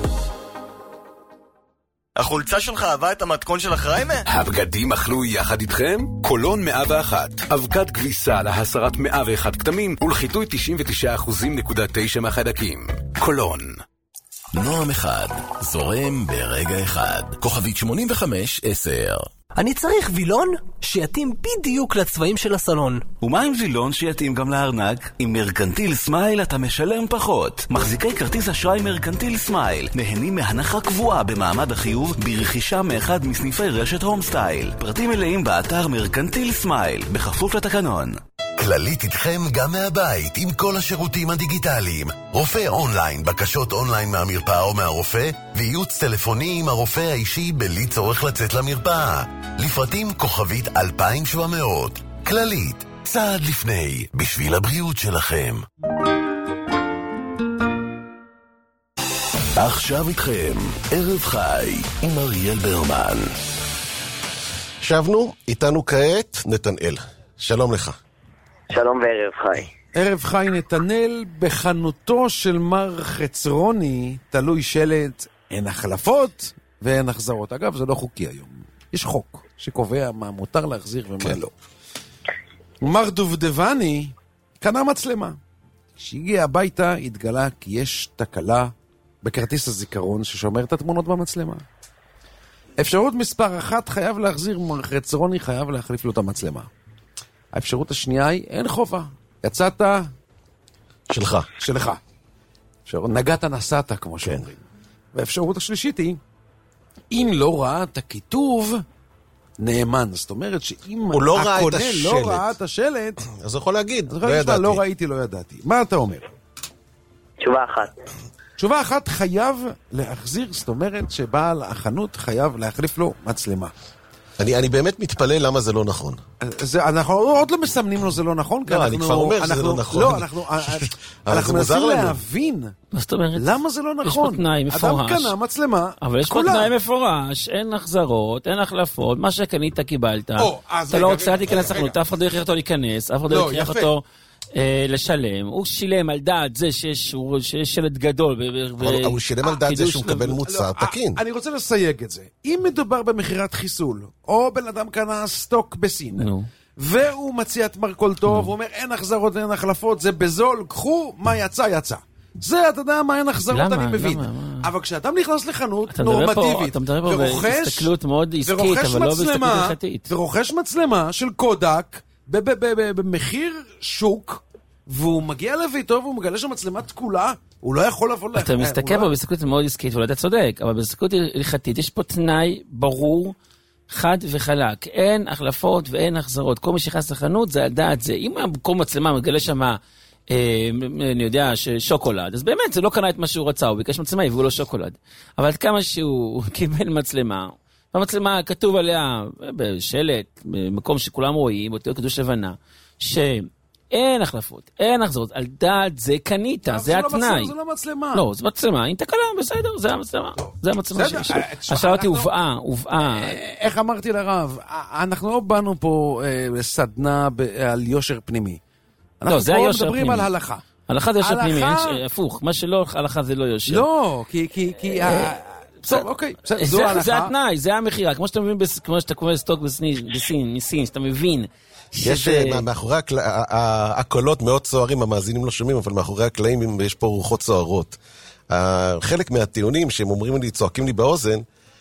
Speaker 9: החולצה שלך אהבה את המתכון של החריימה?
Speaker 10: הבגדים אכלו יחד איתכם? קולון 101. אבקת כביסה להסרת 101 כתמים ולחיטוי 99.9% מהחיידקים. קולון.
Speaker 7: נועם אחד, זורם ברגע אחד. כוכבית 8510.
Speaker 11: אני צריך וילון שיתאים בדיוק לצבעים של הסלון.
Speaker 12: ומה עם וילון שיתאים גם לארנק? עם מרקנטיל סמייל אתה משלם פחות. מחזיקי כרטיס אשראי מרקנטיל סמייל נהנים מהנחה קבועה במעמד החיוב ברכישה מאחד מסניפי רשת הום סטייל. פרטים מלאים באתר מרקנטיל סמייל, בכפוף לתקנון.
Speaker 7: כללית איתכם גם מהבית עם כל השירותים הדיגיטליים. רופא אונליין, בקשות אונליין מהמרפאה או מהרופא, וייעוץ טלפוני עם הרופא האישי בלי צורך לצאת למרפאה. לפרטים כוכבית 2700. כללית, צעד לפני, בשביל הבריאות שלכם. עכשיו איתכם, ערב חי עם אריאל ברמן.
Speaker 3: שבנו, איתנו כעת נתנאל. שלום לך.
Speaker 13: שלום וערב חי.
Speaker 4: ערב חי. נתנאל, בחנותו של מר חצרוני תלוי שלט אין החלפות ואין החזרות. אגב, זה לא חוקי היום. יש חוק שקובע מה מותר להחזיר ומה לא. מר דובדבני קנה מצלמה. כשהגיע הביתה התגלה כי יש תקלה בכרטיס הזיכרון ששומר את התמונות במצלמה. אפשרות מספר 1, חייב להחזיר, מר חצרוני חייב להחליף לו את המצלמה. האפשרות השנייה היא, אין חובה. יצאת שלך. נגעת נסעת, כמו שאומרים. והאפשרות השלישית היא, אם לא ראה את הכיתוב, נאמן. זאת אומרת שאם הקונה לא ראה את השלט,
Speaker 3: אז הוא יכול להגיד,
Speaker 4: לא ידעתי. לא ראיתי, לא ידעתי. מה אתה אומר? תשובה אחת, חייב להחזיר, זאת אומרת שבעל החנות חייב להחליף לו מצלמה.
Speaker 3: אני באמת מתפלא למה זה לא נכון.
Speaker 4: אנחנו עוד לא מסמנים לו זה לא נכון.
Speaker 3: לא, אני כבר אומר שזה לא נכון.
Speaker 4: לא, אנחנו מנסים להבין.
Speaker 5: מה זאת אומרת?
Speaker 4: למה זה לא נכון?
Speaker 5: יש פה תנאי מפורש.
Speaker 4: אדם קנה מצלמה.
Speaker 5: אבל יש פה תנאי מפורש. אין החזרות, אין החלפות. מה שקנית קיבלת. אתה לא רוצה להיכנס לחנות, אף אחד לא יכריח אותו להיכנס, אף אחד לא יכריח אותו לשלם. הוא שילם על דעת זה שיש שלט גדול.
Speaker 3: הוא שילם על דעת זה שהוא מקבל מוצר תקין.
Speaker 4: אני רוצה לסייג את זה. אם מדובר במחירת חיסול, או בן אדם קנה סטוק בסין, והוא מציע את מרכולתו, והוא אומר אין החזרות, אין החלפות, זה בזול, קחו, מה יצא. זה, אתה יודע מה, אין החזרות, אני מבין. אבל כשאדם נכנס לחנות נורמטיבית,
Speaker 5: בהסתכלות מאוד עסקית, אבל לא בהסתכלות הלכתית.
Speaker 4: ורוכש מצלמה של קודק, במחיר שוק, והוא מגיע לביתו והוא מגלה שהמצלמה תקולה, הוא לא יכול לבוא לך.
Speaker 5: אתה מסתכל פה בהסתכלות מאוד עסקית, ואולי אתה צודק, אבל בהסתכלות הלכתית יש פה תנאי ברור, חד וחלק. אין החלפות ואין החזרות. כל מי שיחס לחנות זה הדעת זה. אם כל מצלמה מגלה שמה אני יודע, שוקולד, אז באמת זה לא קנה את מה שהוא רצה, הוא ביקש מצלמה, הביאו לו שוקולד. אבל עד כמה שהוא קיבל מצלמה, והמצלמה כתוב עליה בשלט, במקום שכולם רואים, באותו קדוש לבנה, שאין החלפות, אין החזרות, על דעת זה קנית, זה התנאי.
Speaker 4: זה לא מצלמה.
Speaker 5: לא, זה מצלמה, אם תקלה, בסדר, זה המצלמה. זה המצלמה שיש. עכשיו אותי הובאה.
Speaker 4: איך אמרתי לרב, אנחנו לא באנו פה לסדנה על יושר פנימי.
Speaker 5: לא, זה היושר פנימי.
Speaker 4: אנחנו מדברים על הלכה.
Speaker 5: הלכה זה יושר פנימי, הפוך, מה שלא הלכה זה לא יושר.
Speaker 4: לא, כי... אוקיי,
Speaker 5: זה התנאי, זה המחירה, כמו שאתה מבין, כמו שאתה קורא סטוק בסין, שאתה מבין.
Speaker 3: יש מאחורי הקולות מאוד סוערים, המאזינים לא שומעים, אבל מאחורי הקלעים יש פה רוחות סוערות. חלק מהטיעונים שהם אומרים לי, צועקים לי באוזן,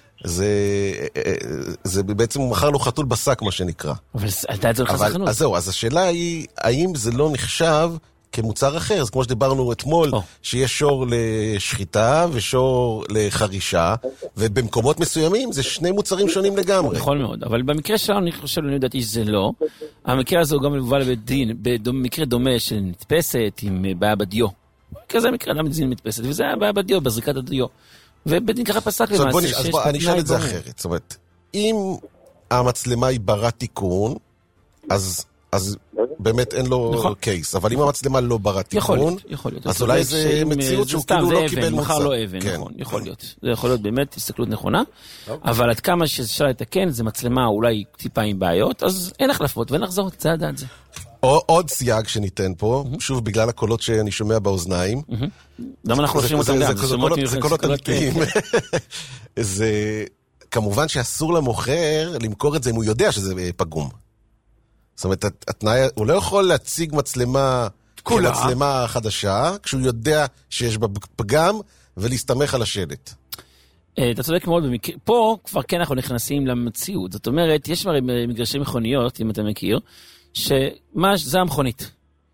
Speaker 3: זה בעצם הוא מכר לו חתול בשק, מה שנקרא.
Speaker 5: אבל עלתה את זה לחזר חנות.
Speaker 3: אז זהו, אז השאלה היא, האם זה לא נחשב כמוצר אחר? אז כמו שדיברנו אתמול, שיש שור לשחיטה ושור לחרישה, ובמקומות מסוימים זה שני מוצרים שונים לגמרי.
Speaker 5: נכון מאוד, אבל במקרה שלנו אני חושב, אני יודעתי שזה לא. המקרה הזה הוא גם מבוא לבית דין, במקרה דומה של נתפסת עם בעיה בדיו. כזה מקרה אדם דין מתפסת, וזה היה בעיה בדיו, בזריקת הדיו. ובית דין ככה פסק למעשה.
Speaker 3: אז אני אשאל את זה אחרת. זאת אומרת, אם המצלמה היא ברת תיקון, אז באמת אין לו קייס, אבל אם המצלמה לא ברת תיקון, אז אולי זה מציאות שהוא כאילו לא קיבל מוצר.
Speaker 5: מחר לא אבן, נכון, יכול להיות. זה יכול להיות באמת הסתכלות נכונה, אבל עד כמה שאפשר לתקן, זה מצלמה אולי טיפה עם בעיות, אז אין החלפות ואין לחזור, זה עד זה.
Speaker 3: עוד סייג שניתן פה, שוב בגלל הקולות שאני שומע באוזניים.
Speaker 5: למה אנחנו חושבים אותם גם?
Speaker 3: זה קולות אמיתיים. זה כמובן שאסור למוכר למכור את זה אם הוא יודע שזה פגום. זאת אומרת, הוא לא יכול להציג מצלמה כמצלמה חדשה, כשהוא יודע שיש בה פגם, ולהסתמך על השלט.
Speaker 5: אתה צודק מאוד, פה כבר כן אנחנו נכנסים למציאות. זאת אומרת, יש מגרשי מכוניות, אם אתה מכיר, שזה המכונית.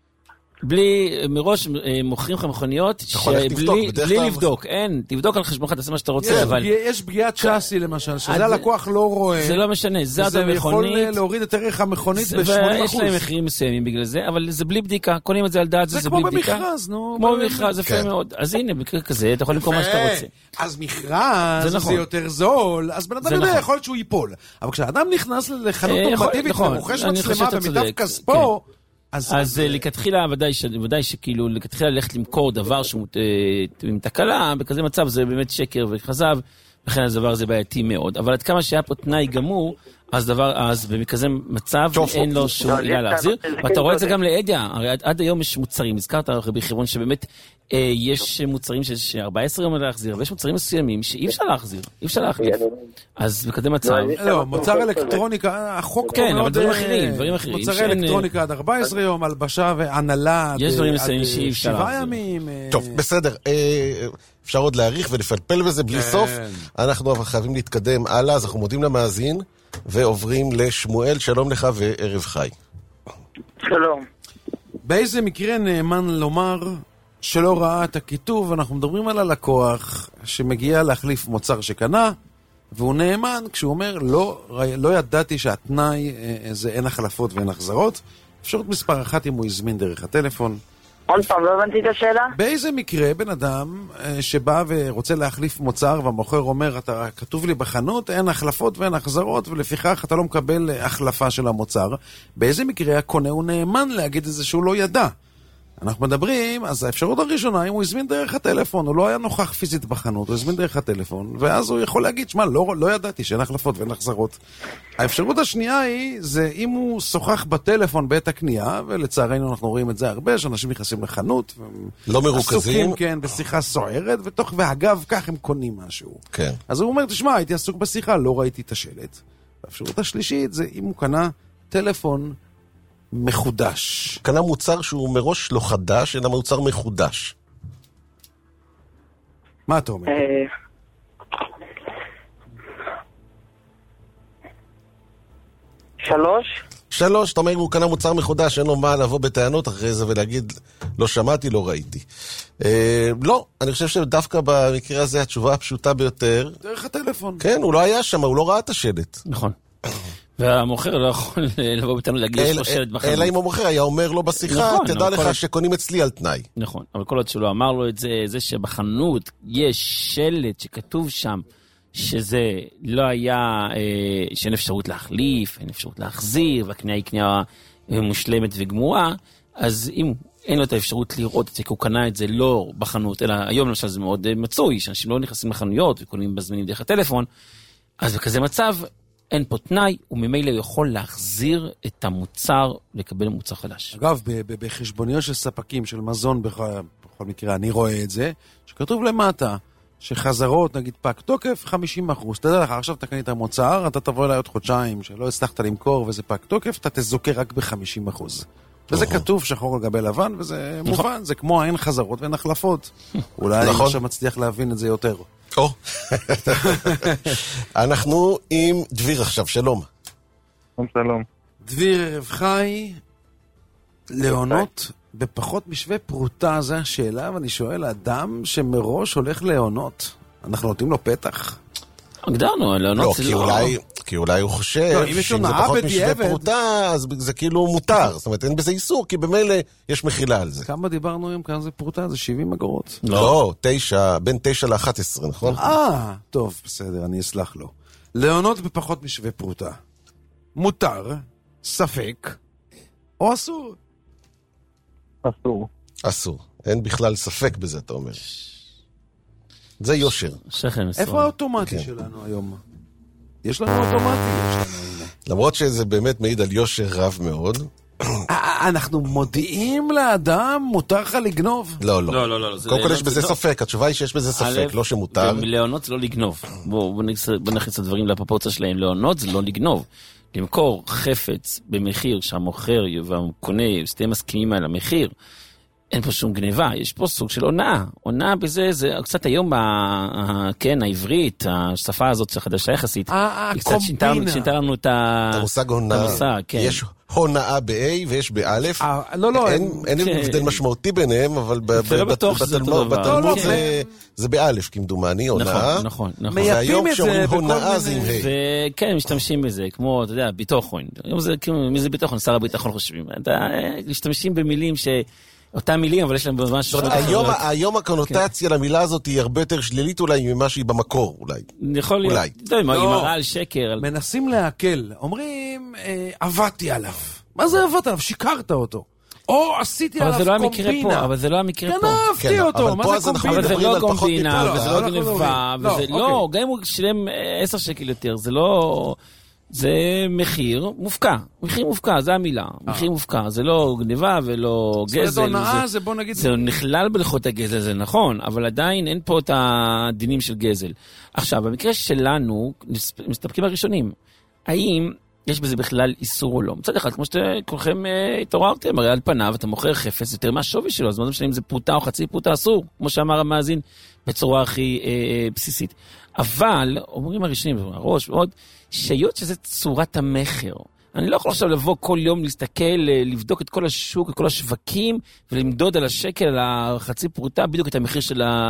Speaker 5: בלי, מראש מוכרים לך מכוניות, בלי לבדוק, אין, תבדוק על חשבונך, תעשה מה שאתה רוצה, אבל...
Speaker 4: יש פגיעת צ'אסי למשל, שזה הלקוח לא רואה.
Speaker 5: זה לא משנה, זה עד המכונית.
Speaker 4: זה יכול להוריד את ערך המכונית ב-80%.
Speaker 5: ויש להם מחירים מסוימים בגלל זה, אבל זה בלי בדיקה, קונים את זה על דעת, זה בלי בדיקה.
Speaker 4: זה כמו במכרז, נו.
Speaker 5: כמו במכרז, זה יפה מאוד. אז הנה, במקרה כזה, אתה יכול למכור מה שאתה רוצה.
Speaker 4: אז מכרז זה יותר זול, אז בן אדם יודע, יכול להיות שהוא ייפול. אבל כשאדם נכנס לחנות נורמטיבית ומוכש מצלמה במיטב כספו,
Speaker 5: אז לכתחילה, ודאי שכאילו, לכתחילה ללכת למכור דבר עם תקלה, בכזה מצב זה באמת שקר וכזב, לכן הדבר הזה בעייתי מאוד. אבל עד כמה שהיה פה תנאי גמור, אז בכזה מצב אין לו שום עילה להחזיר. ואתה רואה את זה גם לאדיה, הרי עד היום יש מוצרים, הזכרת בחברון שבאמת יש מוצרים שיש 14 יום להחזיר, ויש מוצרים מסוימים שאי אפשר להחזיר, אי אפשר להחליף. אז בכזה מצב...
Speaker 4: לא, מוצר אלקטרוניקה, החוק פה מאוד...
Speaker 5: כן, אבל דברים אחרים, דברים אחרים.
Speaker 4: מוצרי אלקטרוניקה עד 14 יום, הלבשה והנהלה
Speaker 5: יש דברים מסוימים שאי אפשר להחזיר.
Speaker 4: 7 ימים...
Speaker 3: טוב, בסדר. אפשר עוד להאריך ולפלפל בזה בלי סוף. אנחנו חייבים להתקדם הלאה, אז אנחנו מודים למאזין, ועוברים לשמואל. שלום לך וערב חי.
Speaker 6: שלום.
Speaker 4: באיזה מקרה נאמן לומר שלא ראה את הכיתוב? אנחנו מדברים על הלקוח שמגיע להחליף מוצר שקנה, והוא נאמן כשהוא אומר לא ידעתי שהתנאי זה אין החלפות ואין החזרות. אפשרות מספר 1 אם הוא הזמין דרך הטלפון.
Speaker 6: עוד פעם, לא הבנתי את השאלה?
Speaker 4: באיזה מקרה בן אדם שבא ורוצה להחליף מוצר והמוכר אומר, כתוב לי בחנות, אין החלפות ואין החזרות, ולפיכך אתה לא מקבל החלפה של המוצר. באיזה מקרה הקונה הוא נאמן להגיד את זה שהוא לא ידע? אנחנו מדברים, אז האפשרות הראשונה, אם הוא הזמין דרך הטלפון, הוא לא היה נוכח פיזית בחנות, הוא הזמין דרך הטלפון, ואז הוא יכול להגיד, שמה, לא ידעתי שאין החלפות ואין החזרות. האפשרות השנייה היא, זה אם הוא שוחח בטלפון בעת הקנייה, ולצערנו אנחנו רואים את זה הרבה, שאנשים נכנסים לחנות,
Speaker 3: לא מרוכזים.
Speaker 4: עסוקים, כן, בשיחה סוערת, ואגב, כך הם קונים משהו.
Speaker 3: כן.
Speaker 4: אז הוא אומר, תשמע, הייתי עסוק בשיחה, לא ראיתי את השלט. האפשרות השלישית זה אם הוא קנה טלפון מחודש.
Speaker 3: קנה מוצר שהוא מראש לא חדש, אלא מוצר מחודש.
Speaker 4: מה אתה אומר?
Speaker 3: 3, אתה אומר, הוא קנה מוצר מחודש, אין לו מה לבוא בטענות אחרי זה ולהגיד, לא שמעתי, לא ראיתי. לא, אני חושב שדווקא במקרה הזה התשובה הפשוטה ביותר.
Speaker 4: דרך הטלפון.
Speaker 3: כן, הוא לא היה שם, הוא לא ראה את השלט.
Speaker 5: נכון. והמוכר לא יכול לבוא איתנו להגיע יש לו שלט בחנות.
Speaker 3: אלא אם המוכר היה אומר לו בשיחה, תדע לך שקונים אצלי על תנאי.
Speaker 5: נכון, אבל כל עוד שלא אמר לו את זה, זה שבחנות יש שלט שכתוב שם, שזה לא היה, שאין אפשרות להחליף, אין אפשרות להחזיר, והקנייה היא קנייה מושלמת וגמורה, אז אם אין לו את האפשרות לראות את זה, כי הוא קנה את זה לא בחנות, אלא היום למשל זה מאוד מצוי, שאנשים לא נכנסים לחנויות וקונים בזמינים דרך הטלפון, אז בכזה מצב אין פה תנאי, וממילא הוא יכול להחזיר את המוצר, לקבל מוצר חדש.
Speaker 4: אגב, בחשבוניות של ספקים, של מזון, בכל מקרה, אני רואה את זה, שכתוב למטה, שחזרות, נגיד פק תוקף, 50%. תדע לך, עכשיו אתה קנית המוצר, אתה תבוא אליי עוד חודשיים, שלא הצלחת למכור וזה פק תוקף, אתה תזוכה רק ב-50%. וזה כתוב שחור על גבי לבן, וזה מובן, זה כמו אין חזרות ואין החלפות. אולי אני עכשיו מצליח להבין את זה יותר.
Speaker 3: אנחנו עם דביר עכשיו, שלום.
Speaker 14: שלום.
Speaker 4: דביר ערב חי, לעונות בפחות משווה פרוטה, זו השאלה, ואני שואל, אדם שמראש הולך לעונות, אנחנו נותנים לו פתח?
Speaker 5: הגדרנו, לעונות זה לא...
Speaker 3: כי אולי הוא חושב שאם זה פחות משווה פרוטה, אז זה כאילו מותר. זאת אומרת, אין בזה איסור, כי במילא יש מחילה על זה.
Speaker 4: כמה דיברנו היום? כמה זה פרוטה? זה 70 אגורות?
Speaker 3: לא, 9, בין 9 ל-11, נכון?
Speaker 4: טוב, בסדר, אני אסלח לו. לעונות בפחות משווה פרוטה. מותר, ספק, או אסור?
Speaker 14: אסור.
Speaker 3: אסור. אין בכלל ספק בזה, אתה אומר. זה יושר.
Speaker 4: איפה האוטומטי שלנו היום? יש לנו אוטומטי,
Speaker 3: למרות שזה באמת מעיד על יושר רב מאוד.
Speaker 4: אנחנו מודיעים לאדם, מותר לך לגנוב?
Speaker 3: לא. קודם כל יש בזה ספק, התשובה היא שיש בזה ספק, לא שמותר.
Speaker 5: לעונות זה לא לגנוב. בואו נכניס את הדברים לפרופורציה שלהם. לעונות זה לא לגנוב. למכור חפץ במחיר שהמוכר והקונה סתם מסכימים על המחיר, אין פה שום גניבה, יש פה סוג של עונה. עונה בזה, זה קצת היום, כן, העברית, השפה הזאת החדשה יחסית, היא קצת שינתה לנו את
Speaker 3: המושג הונאה. יש הונאה ב-A ויש ב-א'. אין הבדל משמעותי ביניהם, אבל בתלמוד זה ב-א', כמדומני, הונאה.
Speaker 5: נכון.
Speaker 3: והיום כשאומרים הונאה זה עם ה'.
Speaker 5: וכן, משתמשים בזה, כמו, אתה יודע, ביטחון. מי זה ביטחון? שר הביטחון חושבים. משתמשים במילים אותם מילים, אבל יש להם ממש...
Speaker 3: היום הקונוטציה למילה הזאת היא הרבה יותר שלילית אולי ממה שהיא במקור, אולי.
Speaker 5: יכול להיות. היא מראה על שקר.
Speaker 4: מנסים להקל. אומרים, עבדתי עליו. מה זה עבדת עליו? שיקרת אותו. או עשיתי עליו קומבינה.
Speaker 5: אבל זה לא המקרה פה.
Speaker 4: גנבתי אותו. מה זה קומבינה?
Speaker 5: אבל זה לא קומבינה, וזה לא גנבה, וזה לא... גם אם הוא שילם 10 שקל יותר, זה לא... זה מחיר מופקע. מחיר מופקע, זה המילה. מחיר מופקע. זה לא גניבה ולא גזל.
Speaker 4: זה הונאה, זה בוא נגיד...
Speaker 5: זה נכלל בלכות הגזל, זה נכון, אבל עדיין אין פה את הדינים של גזל. עכשיו, במקרה שלנו, מסתפקים הראשונים. האם יש בזה בכלל איסור או לא? מצד אחד, כמו שכולכם התעוררתם, הרי על פניו אתה מוכר חפץ יותר מהשווי שלו, אז מה זה משנה אם זה פרוטה או חצי פרוטה, אסור, כמו שאמר המאזין, בצורה הכי בסיסית. אבל, אומרים הראשונים, הראש ועוד, שיות שזה צורת המחר. אני לא יכול עכשיו לבוא כל יום להסתכל, לבדוק את כל השוק, את כל השווקים, ולמדוד על השקל, על החצי פרוטה, בדיוק את המחיר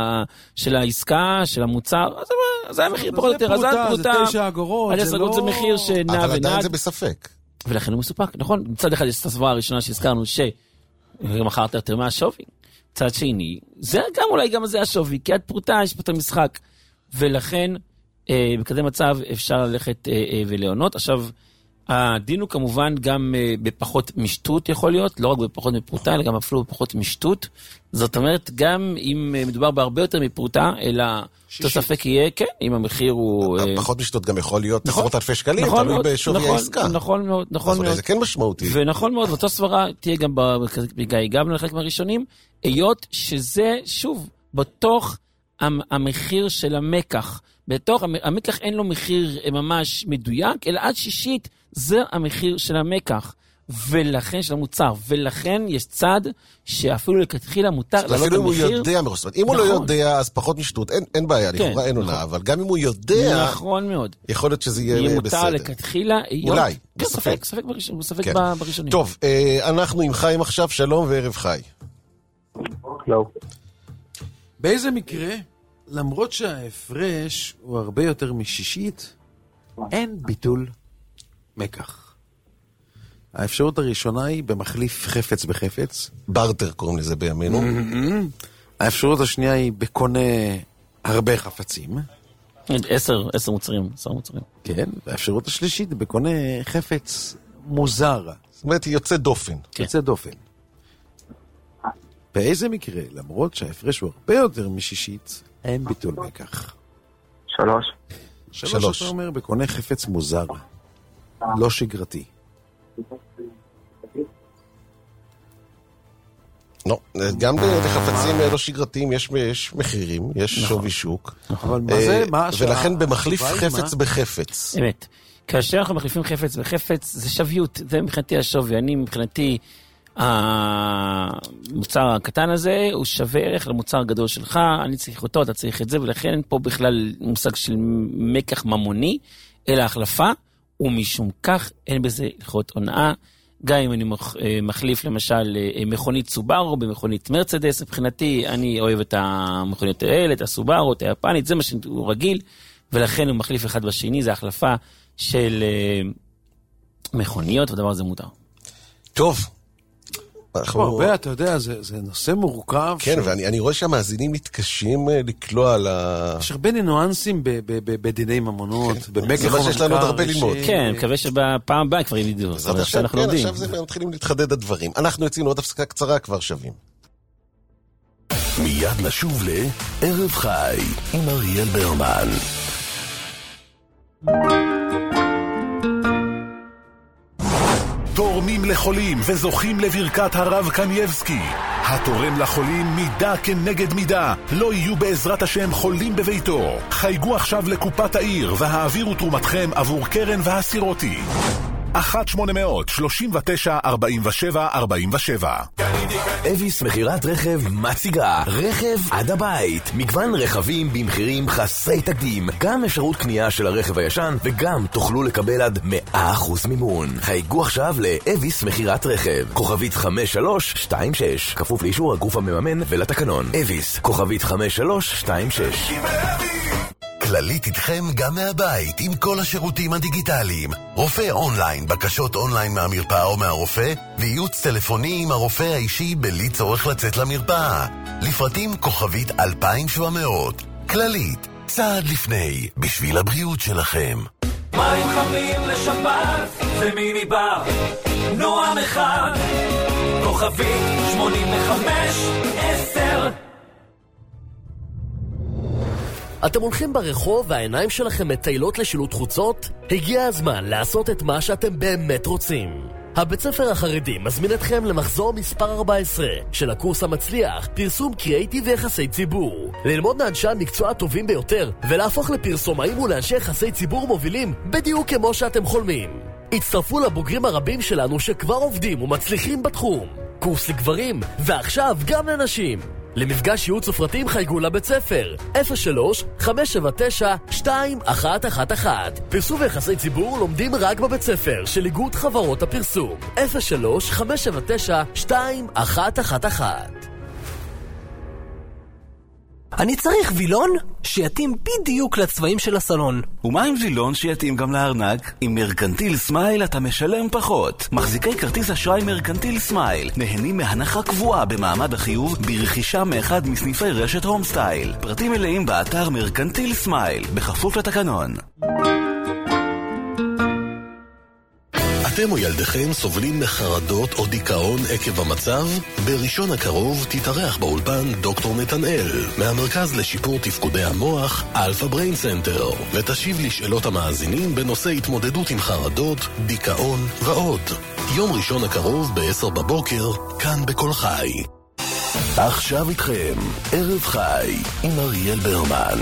Speaker 5: של העסקה, של המוצר. אז זה המחיר פחות או יותר.
Speaker 4: זה פרוטה, זה 9 אגורות.
Speaker 5: זה לא... זה מחיר שנע ונד.
Speaker 3: אבל עדיין זה בספק.
Speaker 5: ולכן הוא מסופק, נכון? מצד אחד יש את הסברה הראשונה שהזכרנו, שמחרת יותר מהשווי. מצד שני, זה גם אולי גם זה השווי, כי עד פרוטה יש פה את המשחק. ולכן, בכזה מצב אפשר ללכת ולעונות. עכשיו, הדין הוא כמובן גם בפחות משטות יכול להיות, לא רק בפחות מפרוטה, אלא גם אפילו בפחות משטות. זאת אומרת, גם אם מדובר בהרבה יותר מפרוטה, אלא תוספק יהיה, כן, אם המחיר הוא...
Speaker 3: פחות משטות גם יכול להיות עשרות אלפי שקלים, תלוי בשווי העסקה.
Speaker 5: נכון מאוד, נכון מאוד.
Speaker 3: אז זה כן משמעותי.
Speaker 5: ונכון מאוד, ואותו סברה תהיה גם הגענו לחלק מהראשונים, היות שזה, שוב, בתוך המחיר של המקח. בתוך המקח אין לו מחיר ממש מדויק, אלא עד שישית זה המחיר של המקח, ולכן של המוצר, ולכן יש צד שאפילו לכתחילה מותר לעלות המחיר.
Speaker 3: אפילו אם הוא יודע מראש, אם הוא לא יודע אז פחות משטות, אין בעיה, לכאורה אין עונה, אבל גם אם הוא יודע,
Speaker 5: נכון מאוד.
Speaker 3: יכול להיות שזה יהיה בסדר.
Speaker 5: יהיה מותר לכתחילה,
Speaker 3: אולי,
Speaker 5: בספק בראשונים.
Speaker 3: טוב, אנחנו עם חיים עכשיו, שלום וערב חי.
Speaker 14: לא.
Speaker 4: באיזה מקרה, למרות שההפרש הוא הרבה יותר משישית, אין ביטול. מקח. האפשרות הראשונה היא במחליף חפץ בחפץ.
Speaker 3: ברטר קוראים לזה בימינו.
Speaker 4: האפשרות השנייה היא בקונה הרבה חפצים.
Speaker 5: 10 מוצרים.
Speaker 4: כן, והאפשרות השלישית היא בקונה חפץ מוזר.
Speaker 3: זאת אומרת, היא יוצא דופן.
Speaker 4: יוצא דופן. באיזה מקרה, למרות שההפרש הוא הרבה יותר משישית, אין ביטול מקח. 3 אתה אומר, בקונה חפץ מוזר. לא שגרתי.
Speaker 3: לא, גם לחפצים לא שגרתיים יש מחירים, יש שווי שוק.
Speaker 4: אבל מה זה?
Speaker 3: ולכן במחליף חפץ בחפץ.
Speaker 5: אמת. כאשר אנחנו מחליפים חפץ בחפץ, זה שוויות. זה מבחינתי השווי. אני מבחינתי, המוצר הקטן הזה הוא שווה ערך למוצר הגדול שלך, אני צריך אותו, אתה צריך את זה, ולכן פה בכלל מושג של מקח ממוני, אלא החלפה, ומשום כך אין בזה הלכות הונאה. גם אם אני מחליף למשל מכונית סובארו במכונית מרצדס, מבחינתי אני אוהב את המכוניות האלה, את הסובארו, את היפנית, זה מה שהוא רגיל, ולכן הוא מחליף אחד בשני, זה החלפה של מכוניות, והדבר הזה מותר.
Speaker 3: טוב.
Speaker 4: הרבה, אתה יודע, זה נושא מורכב.
Speaker 3: כן, ואני רואה שהמאזינים מתקשים לקלוע על ה...
Speaker 4: יש הרבה ניואנסים בדיני ממונות,
Speaker 3: זה מה שיש לנו עוד הרבה ללמוד.
Speaker 5: כן, מקווה שבפעם הבאה כבר ידעו.
Speaker 3: כן, עכשיו זה מתחילים להתחדד הדברים. אנחנו יוצאים עוד הפסקה קצרה, כבר שווים.
Speaker 1: מיד נשוב לערב חי עם אריאל ברמן. תורמים לחולים וזוכים לברכת הרב קנייבסקי. התורם לחולים מידה כנגד מידה. לא יהיו בעזרת השם חולים בביתו. חייגו עכשיו לקופת העיר והעבירו תרומתכם עבור קרן והסירותי. 1-800-39-47-47
Speaker 7: אביס מחירת רכב מציגה רכב עד הבית, מגוון רכבים במחירים חסרי תקדים, גם אפשרות קנייה של הרכב הישן וגם תוכלו לקבל עד 100% מימון. חייגו עכשיו לאביס מחירת רכב, כוכבית 5326, כפוף לאישור הגוף המממן ולתקנון. אביס, כוכבית 5326.
Speaker 1: כללית איתכם גם מהבית עם כל השירותים הדיגיטליים. רופא אונליין, בקשות אונליין מהמרפאה או מהרופא, וייעוץ טלפוני עם הרופא האישי בלי צורך לצאת למרפאה. לפרטים כוכבית 2700. כללית, צעד לפני, בשביל הבריאות שלכם.
Speaker 2: מים חמים לשבת, זה מיני בר, נועם אחד, כוכבית 8510.
Speaker 8: אתם הולכים ברחוב והעיניים שלכם מטיילות לשילוט חוצות? הגיע הזמן לעשות את מה שאתם באמת רוצים. הבית ספר החרדי מזמין אתכם למחזור מספר 14 של הקורס המצליח, פרסום קריאיטיב ויחסי ציבור. ללמוד מאנשי המקצוע הטובים ביותר ולהפוך לפרסומאים ולאנשי יחסי ציבור מובילים בדיוק כמו שאתם חולמים. הצטרפו לבוגרים הרבים שלנו שכבר עובדים ומצליחים בתחום. קורס לגברים ועכשיו גם לנשים. למפגש ייעוץ ופרטים חייגו לבית ספר 03-579-2111. פרסום ויחסי ציבור לומדים רק בבית ספר של איגוד חברות הפרסום 03-579-2111.
Speaker 11: אני צריך וילון שיתאים בדיוק לצבעים של הסלון.
Speaker 12: ומה עם וילון שיתאים גם לארנק? עם מרקנטיל סמייל אתה משלם פחות. מחזיקי כרטיס אשראי מרקנטיל סמייל נהנים מהנחה קבועה במעמד החיוב ברכישה מאחד מסניפי רשת הום סטייל. פרטים מלאים באתר מרקנטיל סמייל, בכפוף לתקנון.
Speaker 1: אתם או ילדיכם סובלים מחרדות או דיכאון עקב המצב? בראשון הקרוב תתארח באולפן דוקטור נתנאל מהמרכז לשיפור תפקודי המוח אלפא בריין סנטר, ותשיב לשאלות המאזינים בנושא התמודדות עם חרדות, דיכאון ועוד. יום ראשון הקרוב ב-10 בבוקר, כאן בכל חי. עכשיו איתכם ערב חי עם אריאל ברמן.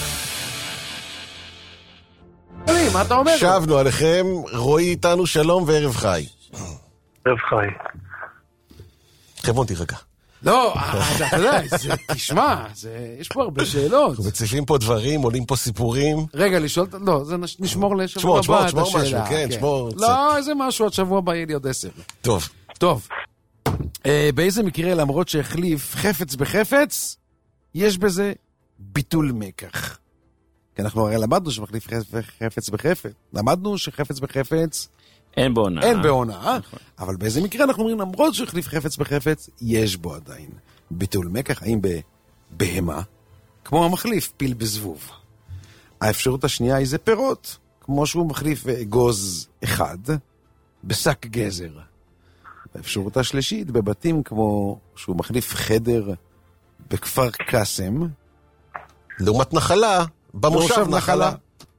Speaker 4: מה אתה אומר?
Speaker 3: שבנו עליכם, רואי איתנו, שלום וערב חי.
Speaker 14: ערב חי.
Speaker 3: חברון תירגע.
Speaker 4: לא, אתה יודע, תשמע, יש פה הרבה שאלות.
Speaker 3: אנחנו מציפים פה דברים, עולים פה סיפורים.
Speaker 4: רגע, לשאול, לא, זה נשמור לשבוע הבא את השאלה.
Speaker 3: שמור משהו, כן, שמור.
Speaker 4: לא, איזה משהו, עד שבוע הבא יהיה לי עוד 10.
Speaker 3: טוב.
Speaker 4: באיזה מקרה, למרות שהחליף חפץ בחפץ, יש בזה ביטול מקח. כי אנחנו הרי למדנו שמחליף חפץ בחפץ. למדנו שחפץ בחפץ
Speaker 5: אין בהונאה.
Speaker 4: אין בהונאה, אבל באיזה מקרה אנחנו אומרים, למרות שהחליף חפץ בחפץ, יש בו עדיין ביטול מקח. האם בבהמה, כמו המחליף פיל בזבוב. האפשרות השנייה היא זה פירות, כמו שהוא מחליף אגוז אחד בשק גזר. האפשרות השלישית בבתים, כמו שהוא מחליף חדר בכפר קסם.
Speaker 3: לעומת נחלה, במושב נחלה.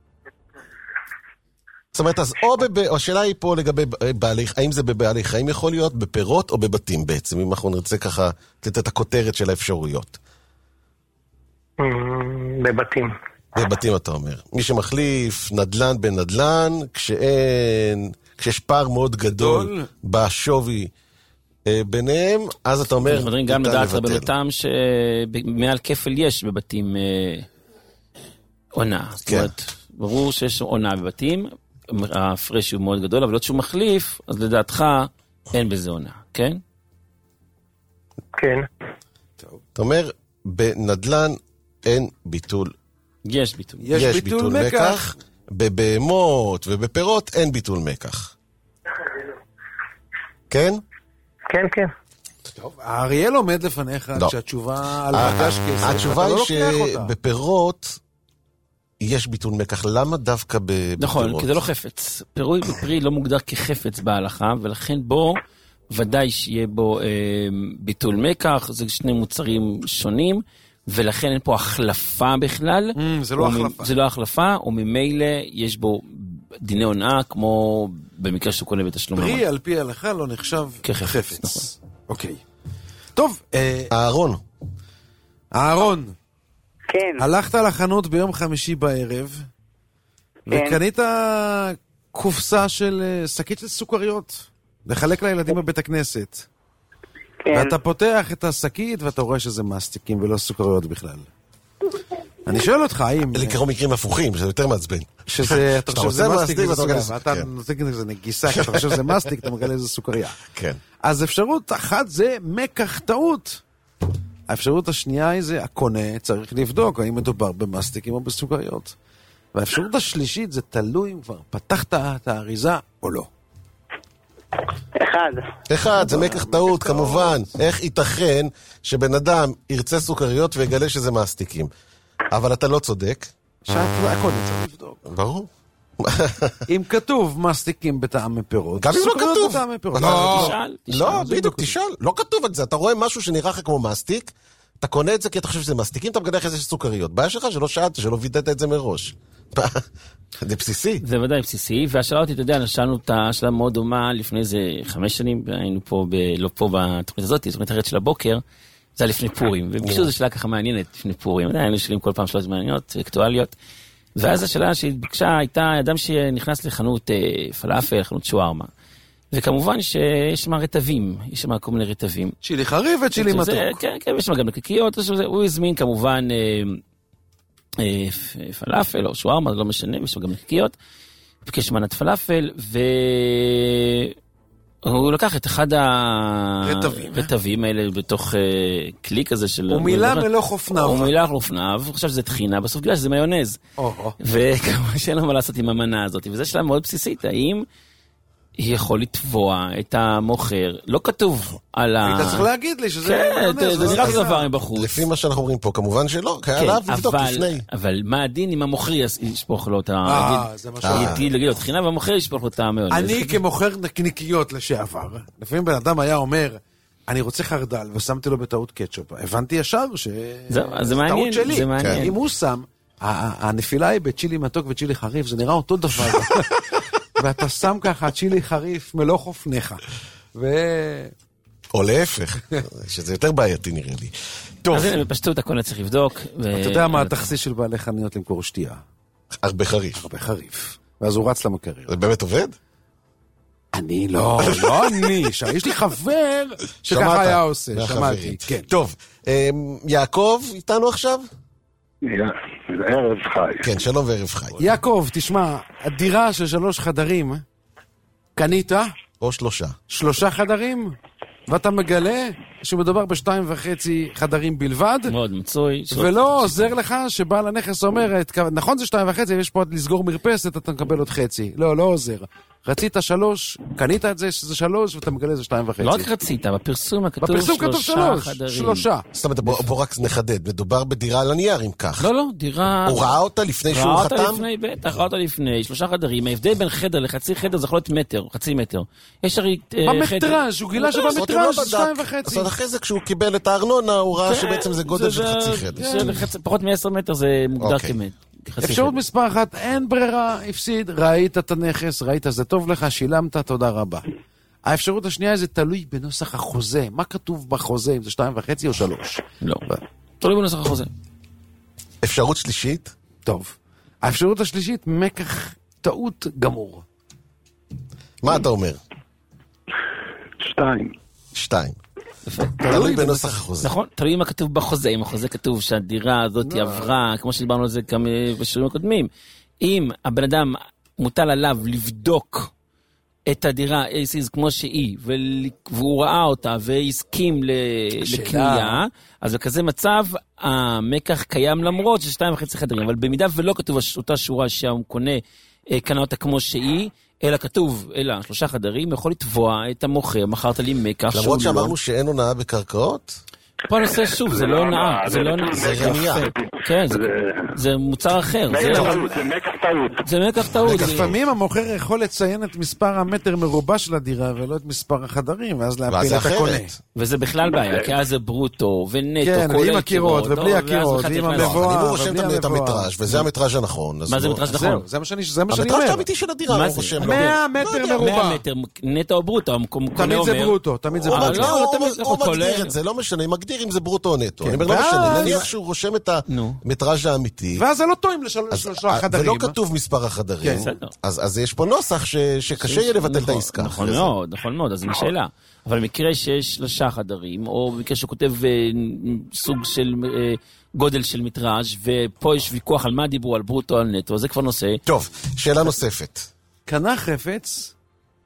Speaker 3: זאת אומרת, אז או השאלה היא פה לגבי בעלי, האם זה בבעלי חיים יכול להיות, בפירות או בבתים בעצם, אם אנחנו נרצה ככה לתת את הכותרת של האפשרויות.
Speaker 14: בבתים.
Speaker 3: בבתים אתה אומר. מי שמחליף נדלן בנדלן, כשיש פער מאוד גדול בשווי ביניהם, אז אתה אומר,
Speaker 5: אנחנו מדברים גם לדעת רבנותם שמעל כפל יש בבתים עונה. זאת אומרת, ברור שיש עונה בבתים, ההפרש הוא מאוד גדול, אבל לא שהוא מחליף, אז לדעתך אין בזה עונה, כן?
Speaker 14: כן.
Speaker 3: אתה אומר, בנדלן אין ביטול.
Speaker 5: יש ביטול.
Speaker 3: יש ביטול מקח. בבהמות ובפירות אין ביטול מקח. כן?
Speaker 14: כן, כן.
Speaker 4: טוב, האריאל עומד לפניך שהתשובה על מגש כסף.
Speaker 3: התשובה היא שבפירות יש ביטול מקח. למה דווקא בפירות?
Speaker 5: נכון, כי זה לא חפץ. פירוי ופרי לא מוגדר כחפץ בהלכה, ולכן בו ודאי שיהיה בו ביטול מקח. זה שני מוצרים שונים, ולכן אין פה החלפה בכלל.
Speaker 4: זה לא החלפה.
Speaker 5: זה לא החלפה, וממילא יש בו דיני הונאה, כמו במקרה שהוא קונה בתשלום.
Speaker 4: פרי על פי ההלכה לא נחשב כחפץ.
Speaker 5: נכון.
Speaker 4: אוקיי. טוב.
Speaker 3: אהרון.
Speaker 6: כן.
Speaker 4: הלכת לחנות ביום חמישי בערב, וקנית קופסה של שקית של סוכריות, לחלק לילדים בבית הכנסת.
Speaker 6: כן.
Speaker 4: ואתה פותח את השקית ואתה רואה שזה מסטיקים ולא סוכריות בכלל. אני שואל אותך, האם...
Speaker 3: אלה קרו מקרים הפוכים, שזה יותר מעצבן.
Speaker 4: שזה, אתה חושב שזה מסטיק וזה סוכריה, ואתה נותן שזה נגיסה, כי אתה חושב שזה מסטיק, אתה מגלה איזה סוכריה.
Speaker 3: כן.
Speaker 4: אז אפשרות אחת זה מקח טעות. האפשרות השנייה היא זה, הקונה צריך לבדוק האם מדובר במסטיקים או בסוכריות. והאפשרות השלישית זה תלוי אם כבר פתחת את האריזה או לא.
Speaker 3: אחד, זה מקח טעות, כמובן. איך ייתכן שבן אדם ירצה סוכריות ויגלה שזה מסטיקים? אבל אתה לא צודק.
Speaker 4: שהקונה צריך לבדוק.
Speaker 3: ברור.
Speaker 4: אם כתוב מסטיקים בטעם מפירות,
Speaker 3: גם אם לא כתוב.
Speaker 4: בטעם מפירות.
Speaker 3: לא, בדיוק, תשאל. לא כתוב על זה. אתה רואה משהו שנראה לך כמו מסטיק, אתה קונה את זה כי אתה חושב שזה מסטיקים, אתה מגלה איך זה סוכריות. בעיה שלך שלא שאלת, שלא וידאת את זה מראש. זה בסיסי.
Speaker 5: זה ודאי בסיסי, והשאלה אותי, אתה יודע, שאלנו את השאלה מאוד דומה לפני איזה 5 שנים, היינו פה, לא פה בתוכנית הזאת, תוכנית אחרת של הבוקר, זה היה לפני פורים, וביקשו זו שאלה ככה מעניינת לפני פורים, היינו שואלים כל פעם שאלות מעניינות, אקטואליות, ואז השאלה שהתבקשה הייתה אדם שנכנס לחנות פלאפל, חנות שוארמה, וכמובן שיש שם רטבים, יש שם כל מיני רטבים.
Speaker 4: צ'ילי חריף וצ'ילי מתוק.
Speaker 5: כן, כן, יש שם גם נקקיות, הוא הזמין כמובן פלאפל או שוארמה, לא משנה, יש שם גם נקקיות, ביקש מנת פלאפל, והוא לקח את אחד הרטבים האלה בתוך כלי כזה של...
Speaker 4: הוא מילא מלוך אופניו.
Speaker 5: הוא מילא מלוך אופניו, הוא חשב שזה תחינה, בסוף גילה שזה מיונז. וכמובן שאין לו מה לעשות עם המנה הזאת, וזו שאלה מאוד בסיסית, האם היא יכול לתבוע את המוכר, לא כתוב על ה...
Speaker 4: היית צריך להגיד לי שזה...
Speaker 5: כן, זה נראה דבר מבחוץ.
Speaker 3: לפי מה שאנחנו אומרים פה, כמובן שלא, כי עליו לבדוק לפני.
Speaker 5: אבל מה הדין אם המוכר ישפוך לו את ה...
Speaker 4: זה מה שאני...
Speaker 5: להגיד לו תחינה, והמוכר ישפוך לו את המיונז.
Speaker 4: אני כמוכר נקניקיות לשעבר, לפעמים בן אדם היה אומר, אני רוצה חרדל, ושמתי לו בטעות קטשופ. הבנתי ישר
Speaker 5: זה מעניין, זה מעניין.
Speaker 4: אם הוא שם, הנפילה היא בצ'ילי מתוק וצ'ילי חריף, זה נראה אותו דבר. ואתה שם ככה צ'ילי חריף מלוך אופניך.
Speaker 3: או להפך, שזה יותר בעייתי נראה לי. טוב.
Speaker 5: אז הנה, בפשטות הקונה צריך לבדוק.
Speaker 4: אתה יודע מה התכסיס של בעלי חנויות למכור שתייה?
Speaker 3: הרבה חריף.
Speaker 4: הרבה חריף. ואז הוא רץ למקרר.
Speaker 3: זה באמת עובד?
Speaker 4: אני לא אני. יש לי חבר שככה היה עושה. שמעתי.
Speaker 3: טוב, יעקב איתנו עכשיו?
Speaker 14: ערב חי.
Speaker 3: כן, שלום וערב חי.
Speaker 4: יעקב, תשמע, הדירה של 3 חדרים, קנית?
Speaker 3: או 3.
Speaker 4: 3 חדרים? ואתה מגלה שמדובר ב2.5 חדרים בלבד.
Speaker 5: מאוד מצוי.
Speaker 4: ולא עוזר לך שבעל הנכס אומר, נכון זה 2.5, ויש פה לסגור מרפסת, אתה מקבל עוד חצי. לא עוזר. רצית 3, קנית את זה שזה 3, ואתה מגלה זה 2.5.
Speaker 5: לא רק רצית, בפרסום כתוב 3 חדרים.
Speaker 4: 3.
Speaker 3: זאת אומרת, בוא רק נחדד, מדובר בדירה על הנייר אם כך.
Speaker 5: לא, דירה...
Speaker 3: הוא ראה אותה לפני שהוא חתם?
Speaker 5: ראה אותה לפני, 3 חדרים. ההבדל בין חדר לחצי חדר זה יכול להיות מטר, חצי מטר. יש הרי
Speaker 4: במטראז', הוא גילה שבמטראז' זה 2.5.
Speaker 3: אז אחרי זה כשהוא קיבל את הארנונה, הוא ראה שבעצם זה גודל של חצי חדר.
Speaker 5: פחות מ-10 מטר זה מוגדר כמת.
Speaker 4: אפשרות מספר 1, אין ברירה, הפסיד, ראית את הנכס, ראית זה טוב לך, שילמת, תודה רבה. האפשרות השנייה זה תלוי בנוסח החוזה. מה כתוב בחוזה, אם זה 2.5 או 3?
Speaker 5: לא, תלוי בנוסח החוזה.
Speaker 3: אפשרות שלישית?
Speaker 4: טוב. האפשרות השלישית, מקח טעות גמור.
Speaker 3: מה אתה אומר?
Speaker 14: 2.
Speaker 3: תלוי בנוסח החוזה.
Speaker 5: נכון, תלוי מה כתוב בחוזה. אם החוזה כתוב שהדירה הזאת עברה, כמו שדיברנו על זה כמה בשירים הקודמים, אם הבן אדם מוטל עליו לבדוק את הדירה כמו שהיא, והוא ראה אותה והסכים לקנייה, אז בכזה מצב המקח קיים למרות ש 2.5 חדרים, אבל במידה ולא כתוב אותה שורה שהקונה קנה אותה כמו שהיא, אלא כתוב, 3 חדרים, יכול לתבוע את המוכר, מכרת לי מקח.
Speaker 3: למרות שאמרנו שאין הונאה בקרקעות?
Speaker 5: פה נושא שוב, זה לא הונאה,
Speaker 3: זה רמייה.
Speaker 5: כן, זה מוצר אחר.
Speaker 14: זה מקח טעות.
Speaker 5: זה מקח טעות.
Speaker 4: לפעמים המוכר יכול לציין את מספר המטר מרובע של הדירה, ולא את מספר החדרים, ואז להפיל את הקונה.
Speaker 5: וזה בכלל בעיה, כי אז זה ברוטו ונטו,
Speaker 4: כן, עם הקירות ובלי הקירות, ועם המבואה.
Speaker 3: אם הוא רושם את המטראז' וזה המטראז' הנכון.
Speaker 5: מה זה מטראז' נכון?
Speaker 4: זה מה שאני אומר.
Speaker 3: המטראז' האמיתי של הדירה.
Speaker 5: מה זה?
Speaker 4: 100 מטר מרובע.
Speaker 5: 100 מטר, נטו או ברוטו.
Speaker 4: תמיד זה ברוטו, תמיד זה ברוטו.
Speaker 3: הוא מגדיר את זה, לא משנה, מגדיר אם זה ברוטו או נטו. אני אומר, לא משנה, נניח שהוא רושם את המטראז' האמיתי.
Speaker 4: ואז זה לא טועים ל3 חדרים.
Speaker 3: ולא כתוב מספר החדרים. אז יש פה נוסח שקשה יהיה לבטל את העסקה.
Speaker 5: נכון מאוד, אז זו שאלה. אבל במקרה שיש 3 חדרים, או במקרה שכותב סוג של גודל של מטראז' ופה יש ויכוח על מה דיברו, על ברוטו או על נטו, זה כבר נושא.
Speaker 3: טוב, שאלה נוספת.
Speaker 4: קנה חפץ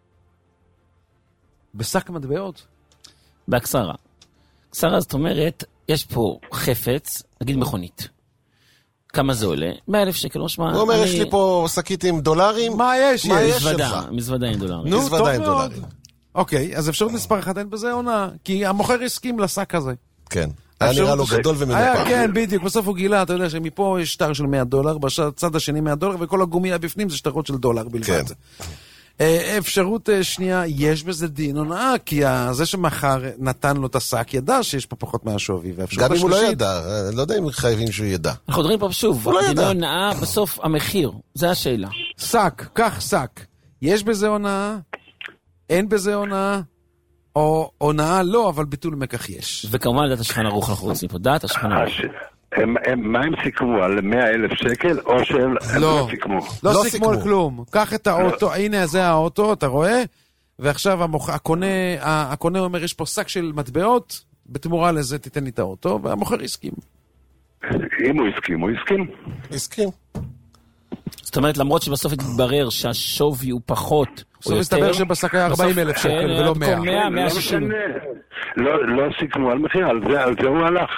Speaker 4: בשק מטבעות?
Speaker 5: בהקסרה. קסרה זאת אומרת, יש פה חפץ, נגיד מכונית. כמה זה עולה? 100,000 שקל, לא שמע.
Speaker 3: הוא אומר, יש לי פה שקית עם דולרים.
Speaker 4: מה יש?
Speaker 5: מזוודה עם דולרים.
Speaker 4: נו, טוב מאוד. אוקיי, אז אפשרות מספר 1 אין בזה עונה, כי המוכר הסכים לשק הזה.
Speaker 3: כן. היה נראה לו גדול ומנופח.
Speaker 4: כן, בדיוק, בסוף הוא גילה, אתה יודע שמפה יש שטר של $100, בצד השני $100, וכל הגומיה בפנים זה שטרות של $1 בלבד. אפשרות שנייה, יש בזה דין הונאה, כי זה שמחר נתן לו את השק ידע שיש פה פחות מהשווי.
Speaker 3: גם אם הוא לא ידע, לא יודע אם חייבים שהוא ידע.
Speaker 5: אנחנו מדברים פה שוב, דין הונאה בסוף המחיר, זה השאלה.
Speaker 4: שק, קח שק, יש בזה הונאה, אין בזה הונאה, או הונאה לא, אבל ביטול מקח יש.
Speaker 5: וכמובן לדעת השכן ערוך, אנחנו רוצים פה דעת השכן ערוך.
Speaker 14: מה הם סיכמו? על 100,000 שקל או שהם לא סיכמו?
Speaker 4: לא סיכמו על כלום. קח את האוטו, הנה זה האוטו, אתה רואה? ועכשיו הקונה אומר, יש פה שק של מטבעות, בתמורה לזה תיתן לי את האוטו, והמוכר הסכים.
Speaker 14: אם הוא הסכים, הוא הסכים.
Speaker 3: הסכים.
Speaker 5: זאת אומרת, למרות שבסוף התברר שהשווי הוא פחות,
Speaker 4: בסוף הסתבר שבשק היה 40,000 שקל ולא 100.
Speaker 5: 160.
Speaker 14: לא סיכמו על מחיר, על זה הוא הלך.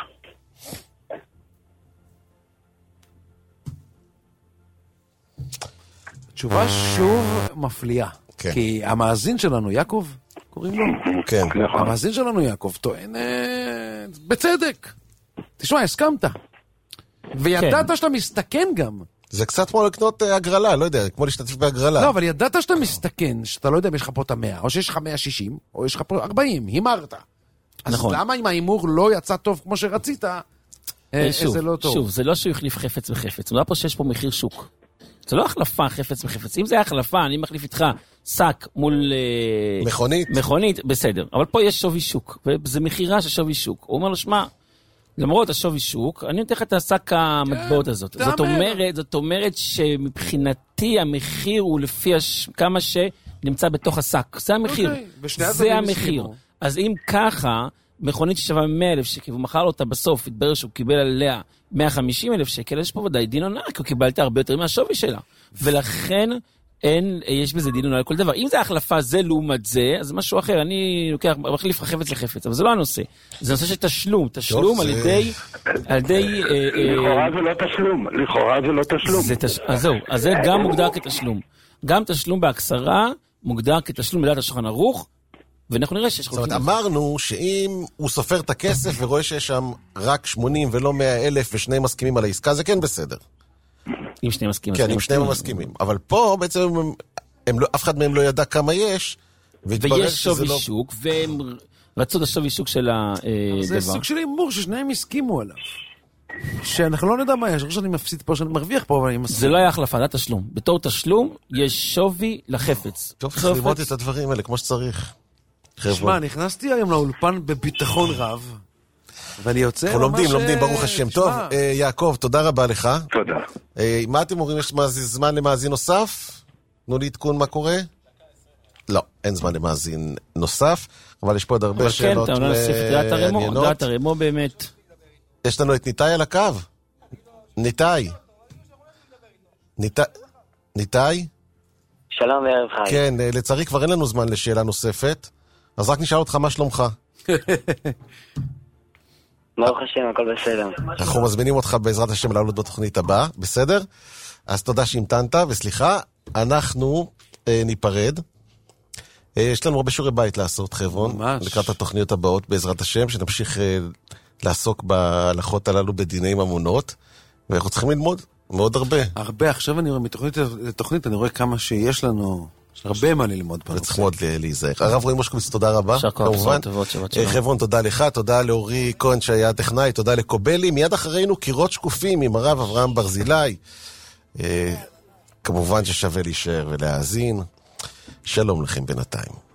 Speaker 4: תשובה שוב מפליאה. כי המאזין שלנו, יעקב, קוראים לו?
Speaker 3: כן.
Speaker 4: המאזין שלנו, יעקב, טוען בצדק. תשמע, הסכמת. וידעת שאתה מסתכן גם.
Speaker 3: זה קצת כמו לקנות הגרלה, לא יודע, כמו להשתתף בהגרלה.
Speaker 4: לא, אבל ידעת שאתה מסתכן, שאתה לא יודע אם יש לך פה את 100, או שיש לך 160, או יש לך פה 40, הימרת. אז למה אם ההימור לא יצא טוב כמו שרצית, זה לא טוב.
Speaker 5: שוב, זה לא שהוא החליף חפץ בחפץ, הוא לא פה שיש פה מחיר שוק. זה לא החלפה חפץ בחפץ. אם זה היה החלפה, אני מחליף איתך שק מול מכונית, בסדר. אבל פה יש שווי שוק, וזה מחירה של שווי שוק. הוא אומר לו, שמע, למרות השווי שוק, אני נותן לך את השק המטבעות הזאת. זאת אומרת שמבחינתי המחיר הוא לפי כמה שנמצא בתוך השק. זה המחיר. זה המחיר. אז אם ככה, מכונית ששווה 100,000 שקל, והוא מכר אותה בסוף, התברר שהוא קיבל עליה 150,000 שקל, יש פה ודאי דין הונאה, כי הוא קיבלת הרבה יותר מהשווי שלה. ולכן יש בזה דילון על כל דבר. אם זה החלפה זה לעומת זה, אז משהו אחר. אני לוקח, מחליף חפץ לחפץ, אבל זה לא הנושא. זה נושא של תשלום. תשלום על ידי...
Speaker 14: לכאורה זה לא תשלום. לכאורה זה לא תשלום.
Speaker 5: אז זהו, אז זה גם מוגדר כתשלום. גם תשלום בהקצרה מוגדר כתשלום בדעת השולחן ערוך, ואנחנו נראה שיש חוקים.
Speaker 3: זאת אומרת, אמרנו שאם הוא סופר את הכסף ורואה שיש שם רק 80 ולא 100,000 ושני מסכימים על העסקה, זה כן בסדר.
Speaker 5: אם שני מסכימים.
Speaker 3: כן, אם שניהם מסכימים. אבל פה בעצם אף אחד מהם לא ידע כמה יש,
Speaker 5: ויש שווי שוק, והם רצו את השווי שוק של הדבר.
Speaker 4: זה סוג של אימור ששניהם הסכימו עליו. שאנחנו לא נדע מה יש, שאני מפסיד פה, שאני מרוויח פה, אבל אני מסכים.
Speaker 5: זה לא היה החלפה, זה תשלום. בתור תשלום, יש שווי לחפץ.
Speaker 3: טוב, צריך ללמוד את הדברים האלה כמו שצריך.
Speaker 4: שמע, נכנסתי היום לאולפן בביטחון רב, ואני יוצא...
Speaker 3: אנחנו לומדים, ברוך השם. טוב, יעקב, תודה רבה לך.
Speaker 14: תודה.
Speaker 3: מה אתם אומרים, יש זמן למאזין נוסף? תנו לי עדכון מה קורה? לא, אין זמן למאזין נוסף, אבל יש פה עוד הרבה שאלות
Speaker 5: מעניינות. אבל כן, אתה דעת הרמו באמת.
Speaker 3: יש לנו את ניתאי על הקו. ניתאי.
Speaker 13: שלום וערב חי.
Speaker 3: כן, לצערי כבר אין לנו זמן לשאלה נוספת, אז רק נשאל אותך מה שלומך.
Speaker 13: ברוך השם, הכל בסדר.
Speaker 3: אנחנו מזמינים אותך בעזרת השם לעלות בתוכנית הבאה, בסדר? אז תודה שהמתנת, וסליחה, אנחנו ניפרד. יש לנו הרבה שיעורי בית לעשות, חברון, לקראת התוכניות הבאות בעזרת השם, שנמשיך לעסוק בהלכות הללו בדיני ממונות, ואנחנו צריכים ללמוד מאוד הרבה.
Speaker 4: הרבה, עכשיו אני רואה מתוכנית לתוכנית, אני רואה כמה שיש לנו, יש הרבה מה ללמוד.
Speaker 3: וצריך מאוד להיזהר. הרב רועי מושקוביץ, תודה רבה. כמובן. חברון, תודה לך, תודה לאורי כהן שהיה טכנאי, תודה לקובלי. מיד אחרינו קירות שקופים עם הרב אברהם ברזילי. כמובן ששווה להישאר ולהאזין. שלום לכם בינתיים.